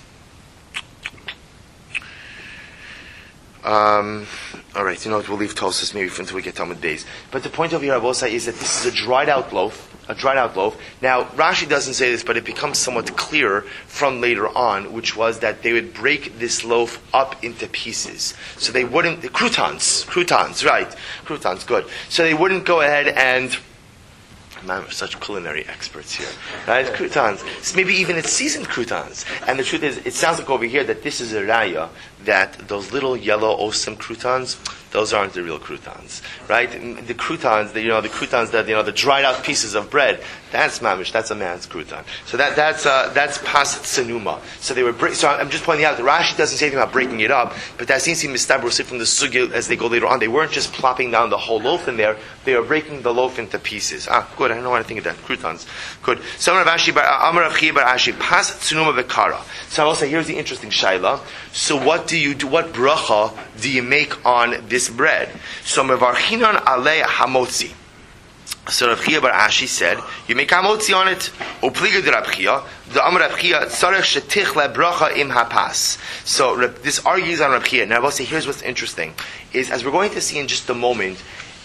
S1: Um, all right, you know what? We'll leave Tosas maybe until we get Talmud Beis. But the point over here, I will say, is that this is a dried out loaf. A dried out loaf. Now, Rashi doesn't say this, but it becomes somewhat clearer from later on, which was that they would break this loaf up into pieces. So they wouldn't, the croutons, croutons, right? Croutons, good. So they wouldn't go ahead and, man, we're such culinary experts here, right? Croutons. So maybe even it's seasoned croutons. And the truth is, it sounds like over here that this is a raya, that those little yellow awesome croutons, those aren't the real croutons, right? The croutons, the, you know, the croutons that, you know, the dried out pieces of bread, that's mamish, that's a man's crouton. So that, that's, uh, that's pas tsunuma. So they were, break, so I'm just pointing out that Rashi doesn't say anything about breaking it up, but that seems to be mistaber from the sugya as they go later on. They weren't just plopping down the whole loaf in there, they were breaking the loaf into pieces. Ah, good, I don't know what I think of that. Croutons. Good. So Amar Rav Chia bar Ashi, pas tsunuma bekara. So I will say, here's the interesting shaila. So what do you do, what bracha do you make on this bread? So mevarchinan alei hamotzi. So Rav Chia bar Ashi said, you make hamotzi on it. Upliga de Rav Chia, the Amar Rav Chia tzarech shetich le bracha im hapas. So this argues on Rav Chia. Now I will say, here's what's interesting: is as we're going to see in just a moment,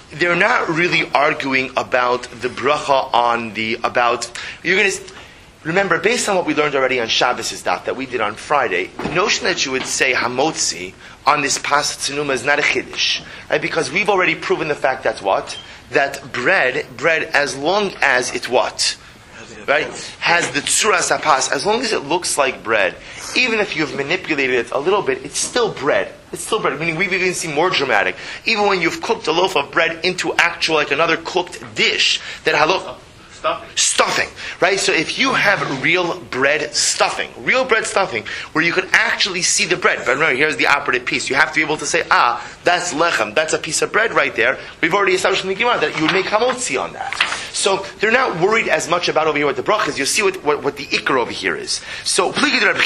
S1: they're not really arguing about the bracha on the, about, you're going to, remember, based on what we learned already on Shabbos' daf that we did on Friday, the notion that you would say hamotzi on this pas tzenuma is not a chiddush, right? Because we've already proven the fact that what? That bread, bread as long as it what? Right? Has the tzuras hapas, as long as it looks like bread, even if you've manipulated it a little bit, it's still bread. It's still bread. Meaning we've even seen more dramatic. Even when you've cooked a loaf of bread into actual, like another cooked dish, that halach,
S2: Stuffing.
S1: Stuffing, right? So if you have real bread stuffing, real bread stuffing, where you could actually see the bread, but remember, here's the operative piece. You have to be able to say, ah, that's lechem, that's a piece of bread right there. We've already established in the Gemara that you would make hamotzi on that. So they're not worried as much about over here with the brachas. You'll see what, what, what the ikar over here is. So, because Reb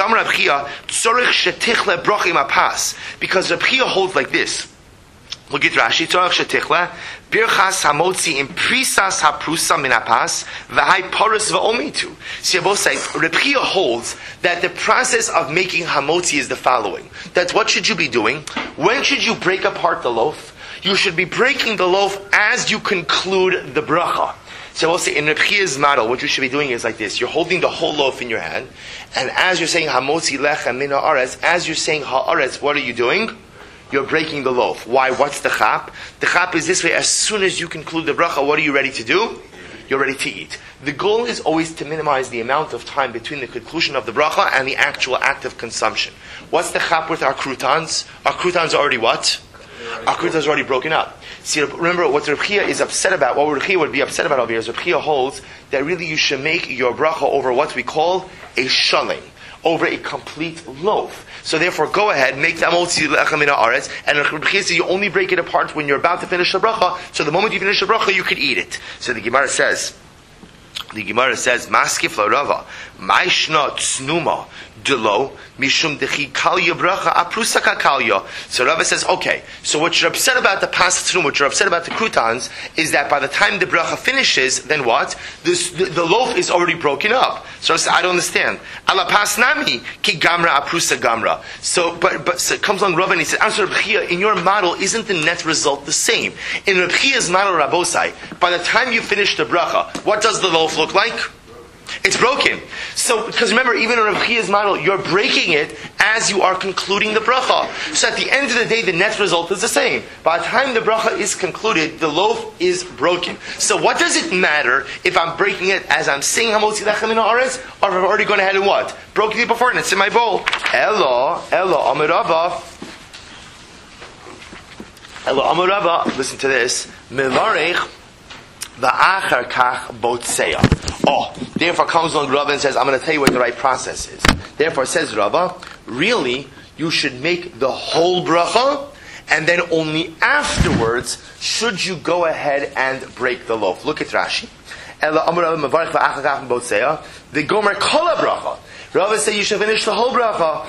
S1: Chia holds like this. Look at Rashi. Tzorech shetichle birchas hamotzi imprisas haprusa min hapas v'hai paris v'omitu. See, both say Reb Chia holds that the process of making hamotzi is the following. That's what should you be doing? When should you break apart the loaf? You should be breaking the loaf as you conclude the bracha. So we'll say in Reb Chia's model, what you should be doing is like this. You're holding the whole loaf in your hand, and as you're saying hamotzi lechem min haaretz, as you're saying haaretz, what are you doing? You're breaking the loaf. Why? What's the chap? The chap is this way. As soon as you conclude the bracha, what are you ready to do? You're ready to eat. The goal is always to minimize the amount of time between the conclusion of the bracha and the actual act of consumption. What's the chap with our croutons? Our croutons are already what? Our croutons are already broken up. See, remember what Reb Chia is upset about, what Reb Chia would be upset about over here is Reb Chia holds that really you should make your bracha over what we call a shaling, over a complete loaf. So therefore, go ahead, make the hamotzi lechem min haaretz, and Reb Chia says you only break it apart when you're about to finish the bracha, so the moment you finish the bracha, you could eat it. So the Gemara says, the Gemara says, Maskif la Rava, Maishna tsnuma delo mishum dechi kalya bracha aprusa kalya. So Rava says, okay, so what you're upset about the pas tsnuma, what you're upset about the croutons, is that by the time the bracha finishes, then what? This, the, the loaf is already broken up. So I said, I don't understand. Ala pas nami ki gamra aprusa gamra. So, but but so it comes along Rava and he said, answer Reb Chia, in your model, isn't the net result the same? In Reb Chia's model, Rabbosai, by the time you finish the bracha, what does the loaf look like? It's broken. So, because remember, even in Reb Chia's model, you're breaking it as you are concluding the bracha. So at the end of the day, the net result is the same. By the time the bracha is concluded, the loaf is broken. So what does it matter if I'm breaking it as I'm saying hamotzi lechem min haaretz, or if I've already gone ahead and what? Broken it before and it's in my bowl. Elo, elo, amar Rava. Elo, amar Rava. Listen to this. Milarech va'achar kach botseya. Oh, therefore comes along Rava and says, I'm going to tell you what the right process is. Therefore says Rava, really, you should make the whole bracha, and then only afterwards should you go ahead and break the loaf. Look at Rashi. The gomer kol bracha. Rava says you should finish the whole bracha.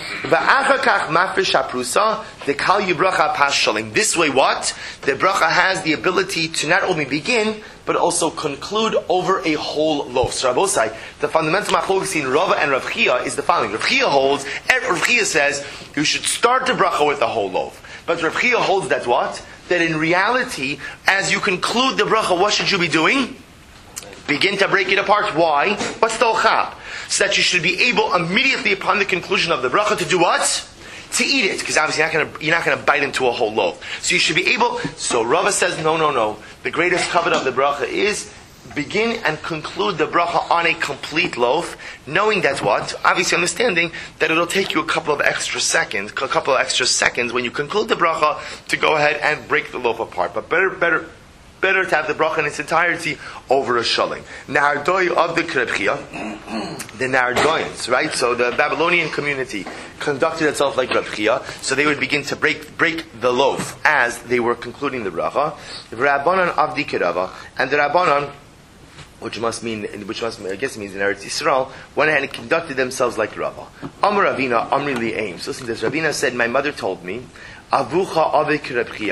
S1: This way, what? The bracha has the ability to not only begin, but also conclude over a whole loaf. So Rabbosai, the fundamental machlokes in Rava and Rav Chia is the following. Rav Chia holds, Rav Chia says, you should start the bracha with the whole loaf. But Rav Chia holds that what? That in reality, as you conclude the bracha, what should you be doing? Begin to break it apart. Why? What's the chap? So that you should be able immediately upon the conclusion of the bracha to do what? To eat it, because obviously you're not going to you're not going to bite into a whole loaf. So you should be able. So Rava says, no, no, no. The greatest covenant of the bracha is begin and conclude the bracha on a complete loaf, knowing that what? Obviously understanding that it'll take you a couple of extra seconds, a couple of extra seconds when you conclude the bracha to go ahead and break the loaf apart. But better, better. Better to have the bracha in its entirety over a shaling. Nahardoi of the Reb Chia, the Nahardoians, right? So the Babylonian community conducted itself like Reb Chia, so they would begin to break break the loaf as they were concluding the bracha. The Rabbanan of the Rava, and the Rabbanan, which must mean, which must I guess it means in Eretz Yisrael, went ahead and conducted themselves like Rava. Amar Ravina, Amri li Aims. Listen to this. Ravina said, my mother told me, Avucha avik Reb Chia.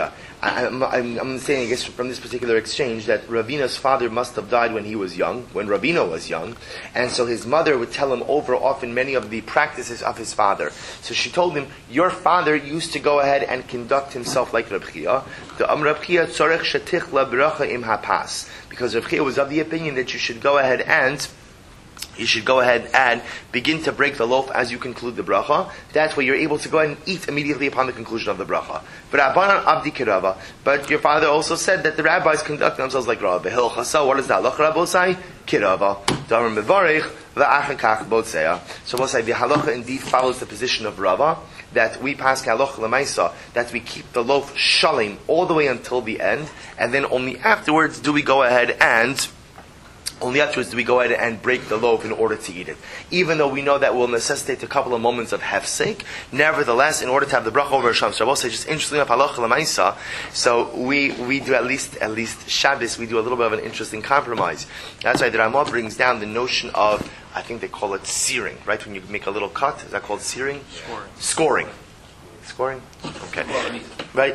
S1: I, I'm, I'm, I'm saying, I guess, from this particular exchange, that Ravina's father must have died when he was young, when Ravina was young, and so his mother would tell him over often many of the practices of his father. So she told him, your father used to go ahead and conduct himself like Reb Chia. The Am Reb Chia tzorech shetichla bracha im hapas, because Reb Chia was of the opinion that you should go ahead and You should go ahead and begin to break the loaf as you conclude the bracha. That's where you're able to go ahead and eat immediately upon the conclusion of the bracha. But Abanan Abdi Kirava. But your father also said that the rabbis conduct themselves like Rava. Behil Chasa, what does the halacha Rabbi say? Kirava. Damar Mevarich, V'achen Kach Botzeya. So we'll say the halacha indeed follows the position of Rava, that we pass halacha l'maisa, that we keep the loaf shalim all the way until the end, and then only afterwards do we go ahead and Only afterwards do we go ahead and break the loaf in order to eat it. Even though we know that will necessitate a couple of moments of hefsek, nevertheless, in order to have the bracha over Hashem, so I will say, just interestingly enough, halacha l'maisa, so we, we do at least, at least Shabbos, we do a little bit of an interesting compromise. That's why the Ramah brings down the notion of, I think they call it searing, right? When you make a little cut, is that called searing?
S3: Scoring.
S1: Scoring. Scoring? Okay. Right?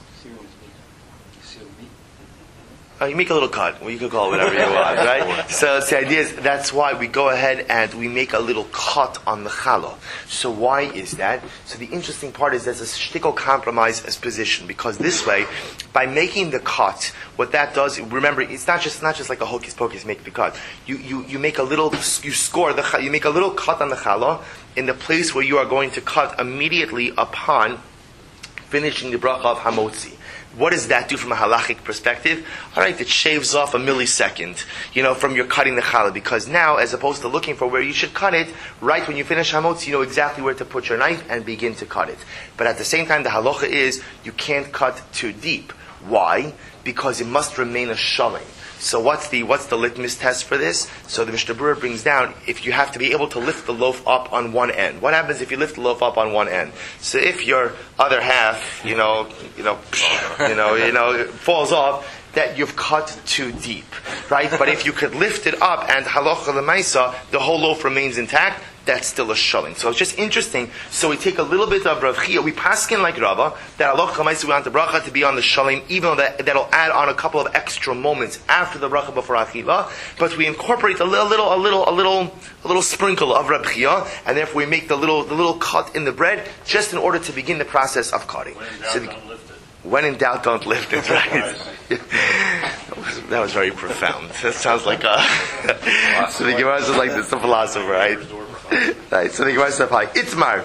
S1: Uh, you make a little cut. Well, you could call it whatever you want, right? So, so the idea is, that's why we go ahead and we make a little cut on the challah. So why is that? So the interesting part is there's a shtickle compromise as position, because this way, by making the cut, what that does, remember, it's not just not just like a hocus pocus, make the cut. You you you make a little, you score the, you make a little cut on the challah in the place where you are going to cut immediately upon finishing the bracha of hamotzi. What does that do from a halachic perspective? All right, it shaves off a millisecond, you know, from your cutting the challah, because now, as opposed to looking for where you should cut it, right when you finish hamotzi, you know exactly where to put your knife and begin to cut it. But at the same time, the halacha is you can't cut too deep. Why? Because it must remain a shalim. So what's the what's the litmus test for this? So the Mishnah Berurah brings down, if you have to be able to lift the loaf up on one end. What happens if you lift the loaf up on one end? So if your other half, you know, you know, you know, you know, falls off, that you've cut too deep, right? But if you could lift it up and halacha l'maisa, the whole loaf remains intact, that's still a shalim. So it's just interesting. So we take a little bit of Rav Chia, we paskin like Rava, that halacha l'maisa we want the bracha to be on the shalim, even though that, that'll add on a couple of extra moments after the bracha before achila, but we incorporate a little, little, a little, a little, a little sprinkle of Rav Chia, and therefore we make the little, the little cut in the bread, just in order to begin the process of cutting. So the, when in doubt, don't lift it, right? that, was, that was very profound. That sounds like a... so the Gemara is like this, the philosopher, right? Right, so the Gemara says, Itmar.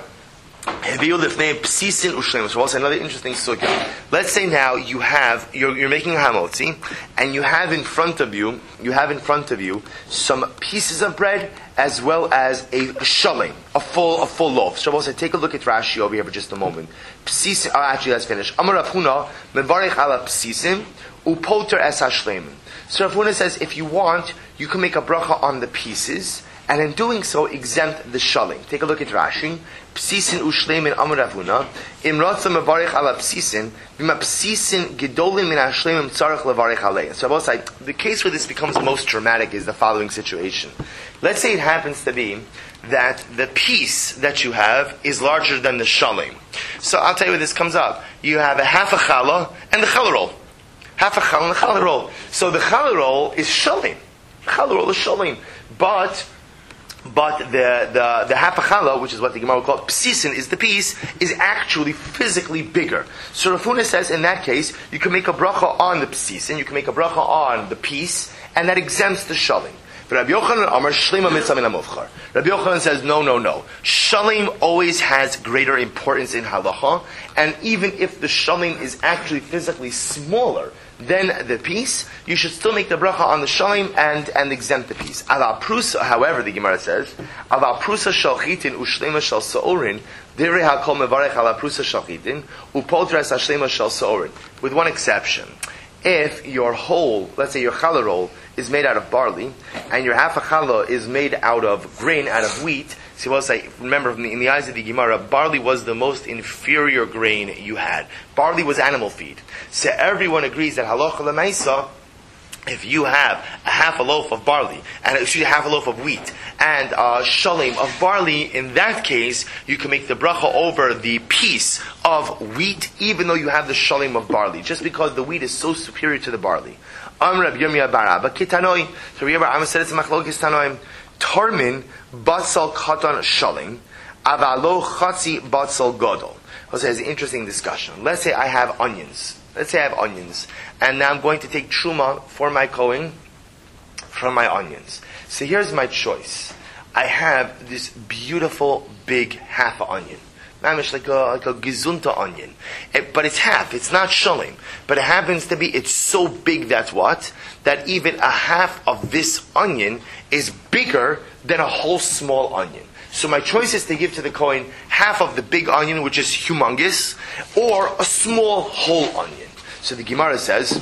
S1: So also another interesting sugya. Let's say now you have, you're, you're making a hamotzi, and you have in front of you, you have in front of you some pieces of bread, as well as a, a shalim, a full, a full loaf. So also take a look at Rashi over here for just a moment. Psisim, oh, actually let's finish. Amar Rav Huna, mevarich ala psisim, upoter es hashleim. So Rav Huna says, if you want, you can make a bracha on the pieces, and in doing so, exempt the shalim. Take a look at Rashi. Psisin ushleim in Amar Rav Huna. Im ratza mevarich ala psisin, bima psisin gedolim min hashleimim tzarech levarich alei. So I will say, the case where this becomes most dramatic is the following situation. Let's say it happens to be that the piece that you have is larger than the shalim. So I'll tell you where this comes up. You have a half a challah and the challah roll. Half a challah and the challah roll. So the challah roll is shalim. The challah roll is shalim. But But the the the half a challah, which is what the Gemara would call psisin, is the piece, is actually physically bigger. So Rav Huna says, in that case, you can make a bracha on the psisin, you can make a bracha on the piece, and that exempts the shalim. But Rabbi Yochanan Amar Shlima Mitzvah Min HaMovchar. Rabbi Yochanan says, no, no, no. Shalim always has greater importance in halacha, and even if the shalim is actually physically smaller than the piece, you should still make the bracha on the shalim and, and exempt the piece. Ala prusa, however, the Gemara says, Ala prusa shalchitin ushlema shal sa'orin, dere hakol mevarech ala prusa shalchitin, upotras hashlema shal sa'orin. With one exception. If your whole, let's say your challah roll, is made out of barley, and your half a challah is made out of grain, out of wheat, so we'll say, remember, in the eyes of the Gemara, barley was the most inferior grain you had. Barley was animal feed. So everyone agrees that halacha l'maisa, if you have a half a loaf of barley, and excuse me, half a loaf of wheat, and a shalim of barley, in that case, you can make the bracha over the piece of wheat, even though you have the shalim of barley, just because the wheat is so superior to the barley. Am Rab Yirmiyah bar Abba Kitanoi. So Rabbi Abba said it's a machlokes tanoim. Tarmin batzal katan shalim, avalo chatzi batzal gadol. Also, it's an interesting discussion. Let's say I have onions. Let's say I have onions, and now I'm going to take truma for my kohen from my onions. So here's my choice. I have this beautiful big half a onion, mamish like a like a gizunta onion, it, but it's half. It's not shalim, but it happens to be. It's so big that what that even a half of this onion is bigger than a whole small onion. So my choice is to give to the kohen half of the big onion, which is humongous, or a small whole onion. So the Gemara says,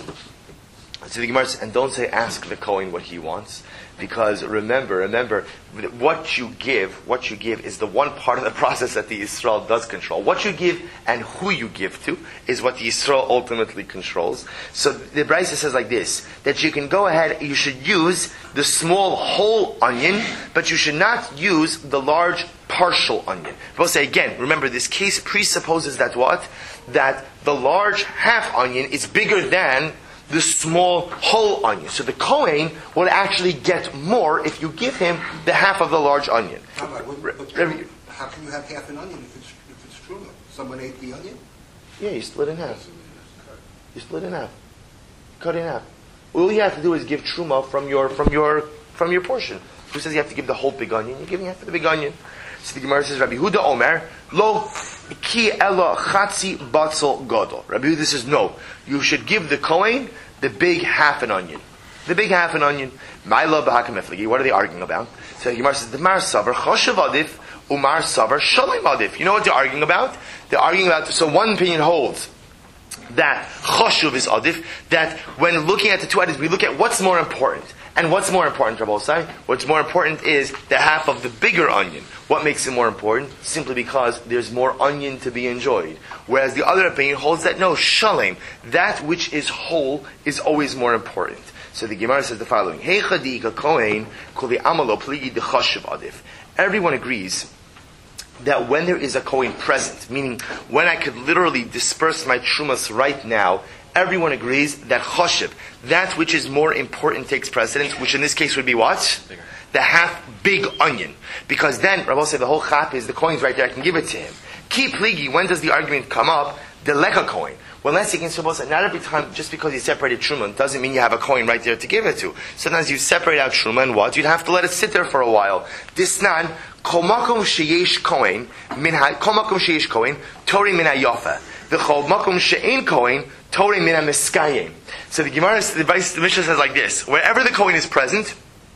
S1: so the Gemara says, and don't say ask the kohen what he wants, because remember, remember, what you give, what you give is the one part of the process that the Yisrael does control. What you give and who you give to is what the Yisrael ultimately controls. So the Brisa says like this, that you can go ahead, you should use the small whole onion, but you should not use the large partial onion. We'll say again, remember this case presupposes that what? That the large half onion is bigger than the small whole onion. So the Kohen will actually get more if you give him the half of the large onion.
S3: How, about, what, what, what, how can you have half an onion if it's, if it's truma? Someone ate the onion?
S1: Yeah, you split it in half. You split it in half. Cut it in half. All you have to do is give truma from your from your from your portion. Who says you have to give the whole big onion? You're giving half of the big onion. So the Gemara says, Rabbi Huda Omer, lo ki ela chatzi batzal gadol. Rabbi Huda says, no, you should give the Kohen the big half an onion. The big half an onion. Ma'ila b'hakam eflagi. What are they arguing about? So the Gemara says, the mar savar choshev adif, umar savar shalim adif. You know what they're arguing about? They're arguing about, so one opinion holds that choshev is adif, that when looking at the two items, we look at what's more important. And what's more important, Rabbi Osai? What's more important is the half of the bigger onion. What makes it more important? Simply because there's more onion to be enjoyed. Whereas the other opinion holds that no, shalim, that which is whole, is always more important. So the Gemara says the following: Kohen kuli amalo pligi dechashiv adif. Everyone agrees that when there is a Kohen present, meaning when I could literally disperse my trumas right now, everyone agrees that choshev, that which is more important, takes precedence, which in this case would be what? Bigger. The half big onion. Because then, Rabbi said the whole chap is, the coin's right there, I can give it to him. Ki pligi, when does the argument come up? The lecha coin. Well, let's say, not every time, just because you separated truma, doesn't mean you have a coin right there to give it to. Sometimes you separate out truma and what? You'd have to let it sit there for a while. Disnan, kol makom sheyesh koin, kol makom sheyesh koin, tori min hayofa. The kol makom she'ein koin, tori min ha-miskayim. So the Gemara, the Mishnah says like this: wherever the kohen is present,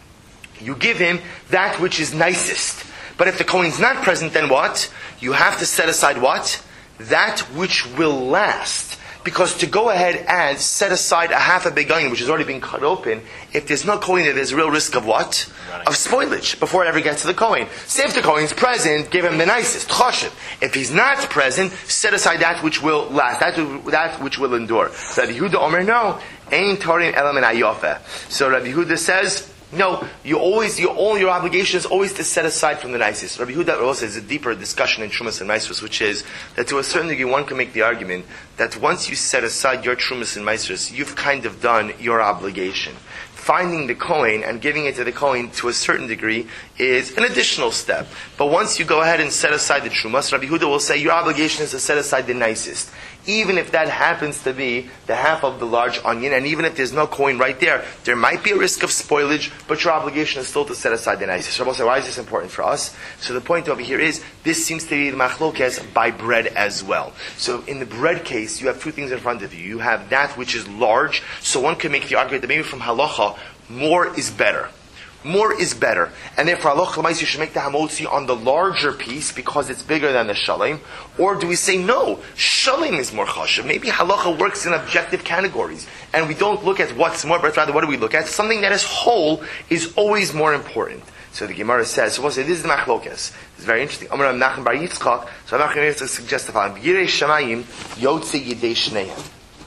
S1: you give him that which is nicest. But if the kohen is not present, then what? You have to set aside what? That which will last. Because to go ahead and set aside a half a big onion, which has already been cut open, if there's no kohen there, there's a real risk of what? Running. Of spoilage before it ever gets to the kohen. Say if the kohen's present, give him the nicest, choshev. If he's not present, set aside that which will last, that, that which will endure. So Rabbi Yehuda Omer, no, ein torim elam en ayofe. So Rabbi Yehuda says, no, you always, you, all your obligation is always to set aside from the nicest. Rabbi Yehuda also has a deeper discussion in Trumas and Maasros, which is that to a certain degree one can make the argument that once you set aside your Trumas and Maasros, you've kind of done your obligation. Finding the coin and giving it to the coin to a certain degree is an additional step. But once you go ahead and set aside the Trumas, Rabbi Yehuda will say your obligation is to set aside the nicest. Even if that happens to be the half of the large onion, and even if there's no coin right there, there might be a risk of spoilage, but your obligation is still to set aside the nicest. Rabbi will say, why is this important for us? So the point over here is, this seems to be the machlokes by bread as well. So in the bread case, you have two things in front of you. You have that which is large, so one can make the argument that maybe from halacha, more is better. More is better. And therefore, halacha l'mais, you should make the hamotzi on the larger piece because it's bigger than the shalim. Or do we say, no, shalim is more chashav? Maybe halacha works in objective categories. And we don't look at what's more, but rather what do we look at? Something that is whole is always more important. So the Gemara says, so we'll say, this is the machlokes. It's very interesting. Amar Nachman bar Yitzchak, so I'm not going to suggest the following. Yirei shamayim yotze yidei shneim.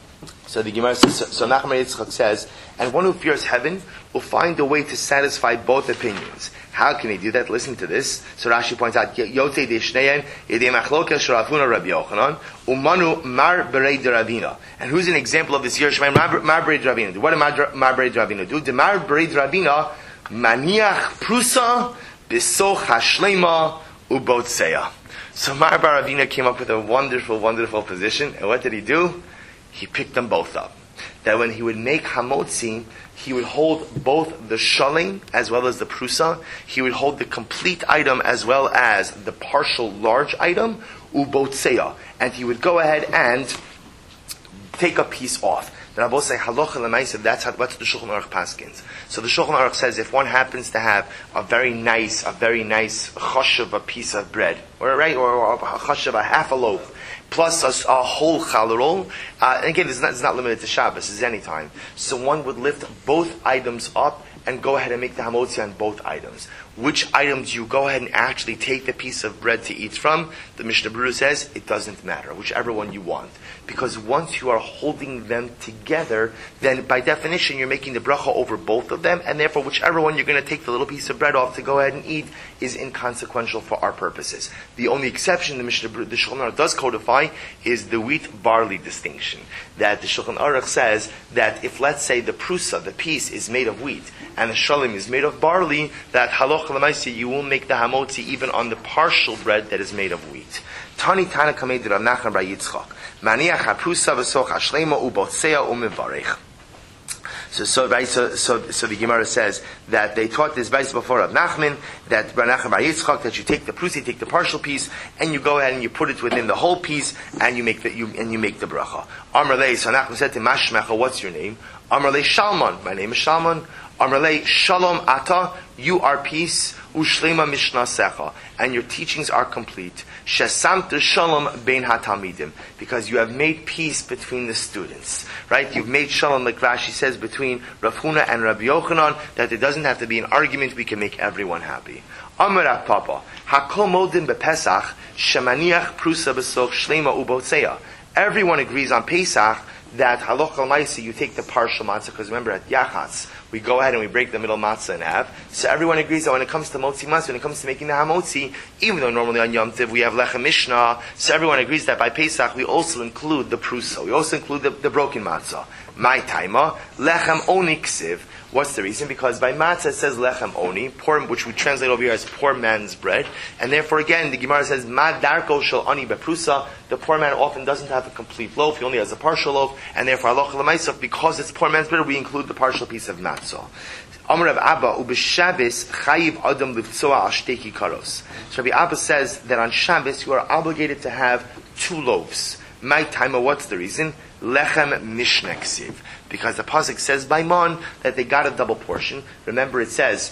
S1: So the Gemara says, so, so Nachman Yitzchak says, and one who fears heaven will find a way to satisfy both opinions. How can he do that? Listen to this. So Rashi points out, Yotzei de'shneyen yedei machlokas sharafuna Rabbi Yochanan umanu mar berei deravina. And who's an example of this here? Shemay mar berei deravina. What did mar berei deravina do? The mar berei deravina maniach prusa b'soch hashlema ubotseya. So Mar bar Ravina came up with a wonderful, wonderful position. And what did he do? He picked them both up. That when he would make hamotzi, he would hold both the shalim as well as the prusa. He would hold the complete item as well as the partial large item, ubotseya. And he would go ahead and take a piece off. The Rabbi say halacha l'maisa. That's how, what's the Shulchan Aruch paskins. So the Shulchan Aruch says if one happens to have a very nice, a very nice chashav, a piece of bread, or right, or, or a chashav, a half a loaf, plus a, a whole challah, uh, again, it's not, it's not limited to Shabbos. It's any time. So one would lift both items up and go ahead and make the hamotzi on both items. Which items you go ahead and actually take the piece of bread to eat from, the Mishnah Berurah says it doesn't matter, whichever one you want. Because once you are holding them together, then by definition you're making the bracha over both of them, and therefore whichever one you're going to take the little piece of bread off to go ahead and eat is inconsequential for our purposes. The only exception the Mishnah Berurah, the Shulchan Aruch does codify is the wheat-barley distinction. That the Shulchan Aruch says that if, let's say, the prusa, the piece, is made of wheat, and the shalim is made of barley, that halacha l'maisa you will make the hamotzi even on the partial bread that is made of wheat. Tani Tana Kamed Rav Nachman bar Yitzchak. Maniach haprusa v'soch hashlema ubotseya umivarech. So, so, right, so, so, so the Gemara says that they taught this vice before Rav Nachman, that Rav Nachman bar Yitzchak, that you take the prusa, you take the partial piece, and you go ahead and you put it within the whole piece, and you make the, you, and you make the bracha. Amar lei, so Nachman said to Mashmecha, what's your name? Amar lei Shalman, my name is Shalman. Amar lei Shalom Ata, you are peace, Ushlema Mishnah Secha, and your teachings are complete. Shesamta Shalom Bein HaTalmidim, because you have made peace between the students. Right? You've made Shalom, like Rashi says, between Rav Huna and Rabbi Yochanan, that there doesn't have to be an argument, we can make everyone happy. Amar Rav Papa, Hakol Modim BePesach, Shemaniach Prusa B'Soch Shlema Ubotseya. Everyone agrees on Pesach that halacha l'maisa you take the partial matzah, because remember at Yachatz we go ahead and we break the middle matzah in half. So everyone agrees that when it comes to motzi matzah, when it comes to making the hamotzi, even though normally on Yom Tiv we have lechem mishnah, so everyone agrees that by Pesach we also include the prusa, we also include the, the broken matzah. My taima lechem oni ksiv. What's the reason? Because by matzah it says lechem oni, poor, which we translate over here as poor man's bread, and therefore again the Gemara says ma darko shel ani beprusa. The poor man often doesn't have a complete loaf; he only has a partial loaf, and therefore halacha l'maisa, because it's poor man's bread, we include the partial piece of matzah. Amar Rav Abba u'b'Shabbos chayiv adam livtzoa al shtei kikaros. So Rabbi Abba says that on Shabbos you are obligated to have two loaves. My time, what's the reason? Lechem mishneh ksiv. Because the pasuk says by Mon that they got a double portion. Remember, it says,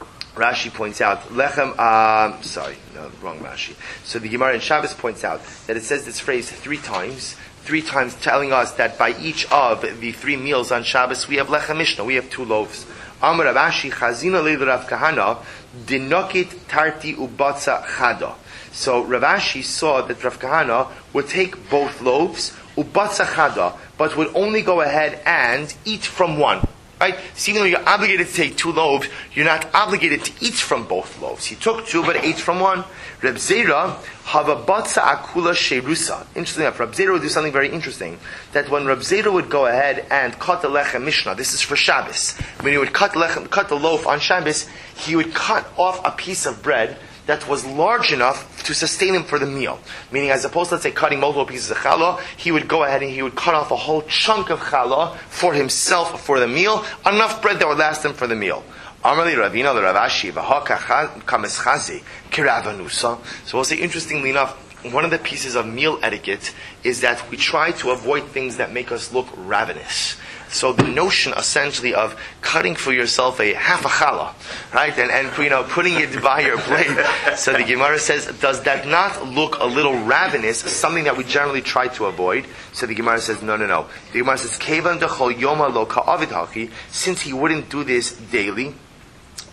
S1: Rashi points out, lechem, uh, sorry, no, wrong Rashi. So the Gemara in Shabbos points out that it says this phrase three times, three times telling us that by each of the three meals on Shabbos we have lechem mishnah, we have two loaves. Amar Rav Ashi chazina leil Rav Kahana dinokit tarti ubatza chada. So Rav Ashi saw that Rav Kahana would take both loaves, ubatza chada, but would only go ahead and eat from one. Right? So even though you're obligated to take two loaves, you're not obligated to eat from both loaves. He took two, but ate from one. Reb Zera have a batza akula sherusa. Interesting enough, Reb Zera would do something very interesting. That when Reb Zera would go ahead and cut the lechem mishnah, this is for Shabbos. When he would cut the lechem, cut the loaf on Shabbos, he would cut off a piece of bread that was large enough to sustain him for the meal. Meaning, as opposed to, let's say, cutting multiple pieces of challah, he would go ahead and he would cut off a whole chunk of challah for himself for the meal, enough bread that would last him for the meal. Amrli Ravina the Ravashi v'haka kameschazi kiravanusa. So we'll say, interestingly enough, one of the pieces of meal etiquette is that we try to avoid things that make us look ravenous. So the notion, essentially, of cutting for yourself a half a challah, right, and and you know putting it by your plate. So the Gemara says, does that not look a little ravenous? Something that we generally try to avoid. So the Gemara says, no, no, no. The Gemara says, kevan dechol yoma lo ka'avid hachi. Since he wouldn't do this daily,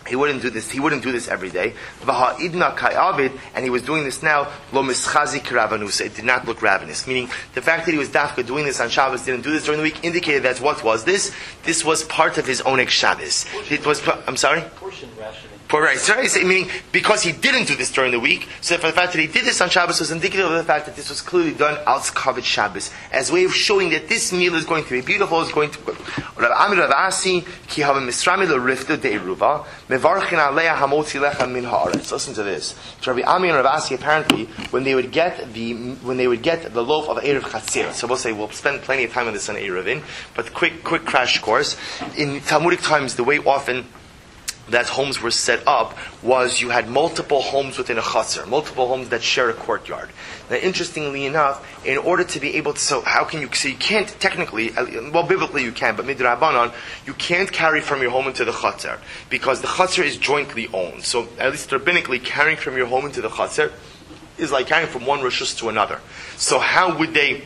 S1: He wouldn't do this. He wouldn't do this every day. V'ha'idna ka'avid, and he was doing this now. Lo mischazik ravanusa. It did not look ravenous. Meaning, the fact that he was dafka doing this on Shabbos, didn't do this during the week, indicated that what was this? This was part of his own Shabbos. It was. I'm sorry.
S2: Portion rationing.
S1: Right, so meaning because he didn't do this during the week, so for the fact that he did this on Shabbos was indicative of the fact that this was clearly done al kavod Shabbos, as a way of showing that this meal is going to be beautiful, is going to. Rav Amir Rav Asi ki hava misrami lo rifta de'eruva mevarchin aleya hamotzi lecha min haaretz. Listen to this. So Rav Amir and Rav Asi apparently, when they would get the when they would get the loaf of erev chatzir, so we'll say we'll spend plenty of time on this on erevin, but quick quick crash course in Talmudic times, the way often that homes were set up was you had multiple homes within a chutzner, multiple homes that share a courtyard. Now, interestingly enough, in order to be able to, so how can you, so you can't technically, well, biblically you can, but midrabanan, you can't carry from your home into the chutzner, because the chutzner is jointly owned. So, at least rabbinically, carrying from your home into the chutzner is like carrying from one rishus to another. So how would they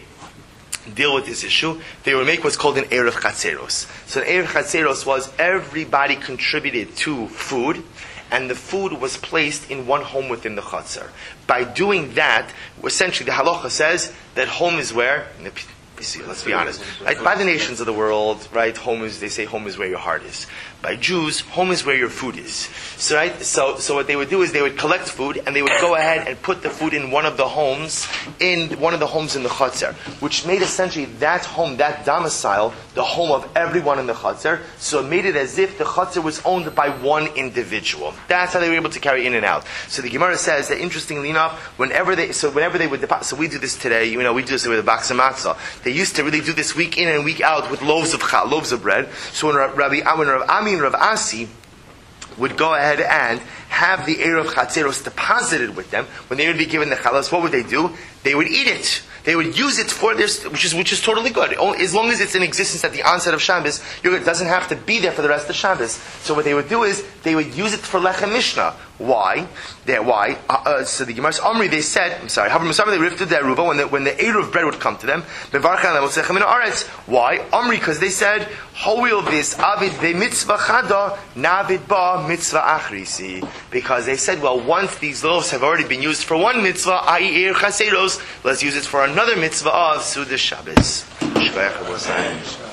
S1: deal with this issue? They would make what's called an erev chatzeros. So an erev chatzeros was everybody contributed to food, and the food was placed in one home within the chatzer. By doing that, essentially the halacha says that home is where, let's be honest, right? By the nations of the world, right? Home is, they say home is where your heart is. By Jews, home is where your food is. So, right? So, so what they would do is they would collect food and they would go ahead and put the food in one of the homes, in one of the homes in the chutzner, which made essentially that home, that domicile, the home of everyone in the chutzner. So it made it as if the chutzner was owned by one individual. That's how they were able to carry in and out. So the Gemara says that, interestingly enough, whenever they, so whenever they would, so we do this today, you know, we do this with the baksa matzah. They used to really do this week in and week out with loaves of chal, loaves of bread. So when Rabbi, when Rav Ami and Rav Asi would go ahead and have the erev chatzeros deposited with them, when they would be given the chalas, what would they do? They would eat it. They would use it for their, which is which is totally good. As long as it's in existence at the onset of Shabbos, it doesn't have to be there for the rest of Shabbos. So what they would do is they would use it for lechem mishnah. Why? They, why? Uh, uh, so the Gemara's Omri, they said, I'm sorry, they rifted their ruva when the when the erev bread would come to them. Why? Omri, because they said, "Hoil this avid be mitzvah chada navid ba mitzvah achrisi." Because they said, well, once these loaves have already been used for one mitzvah, that is, erev chaseros, let's use it for another mitzvah of Suda Shabbos.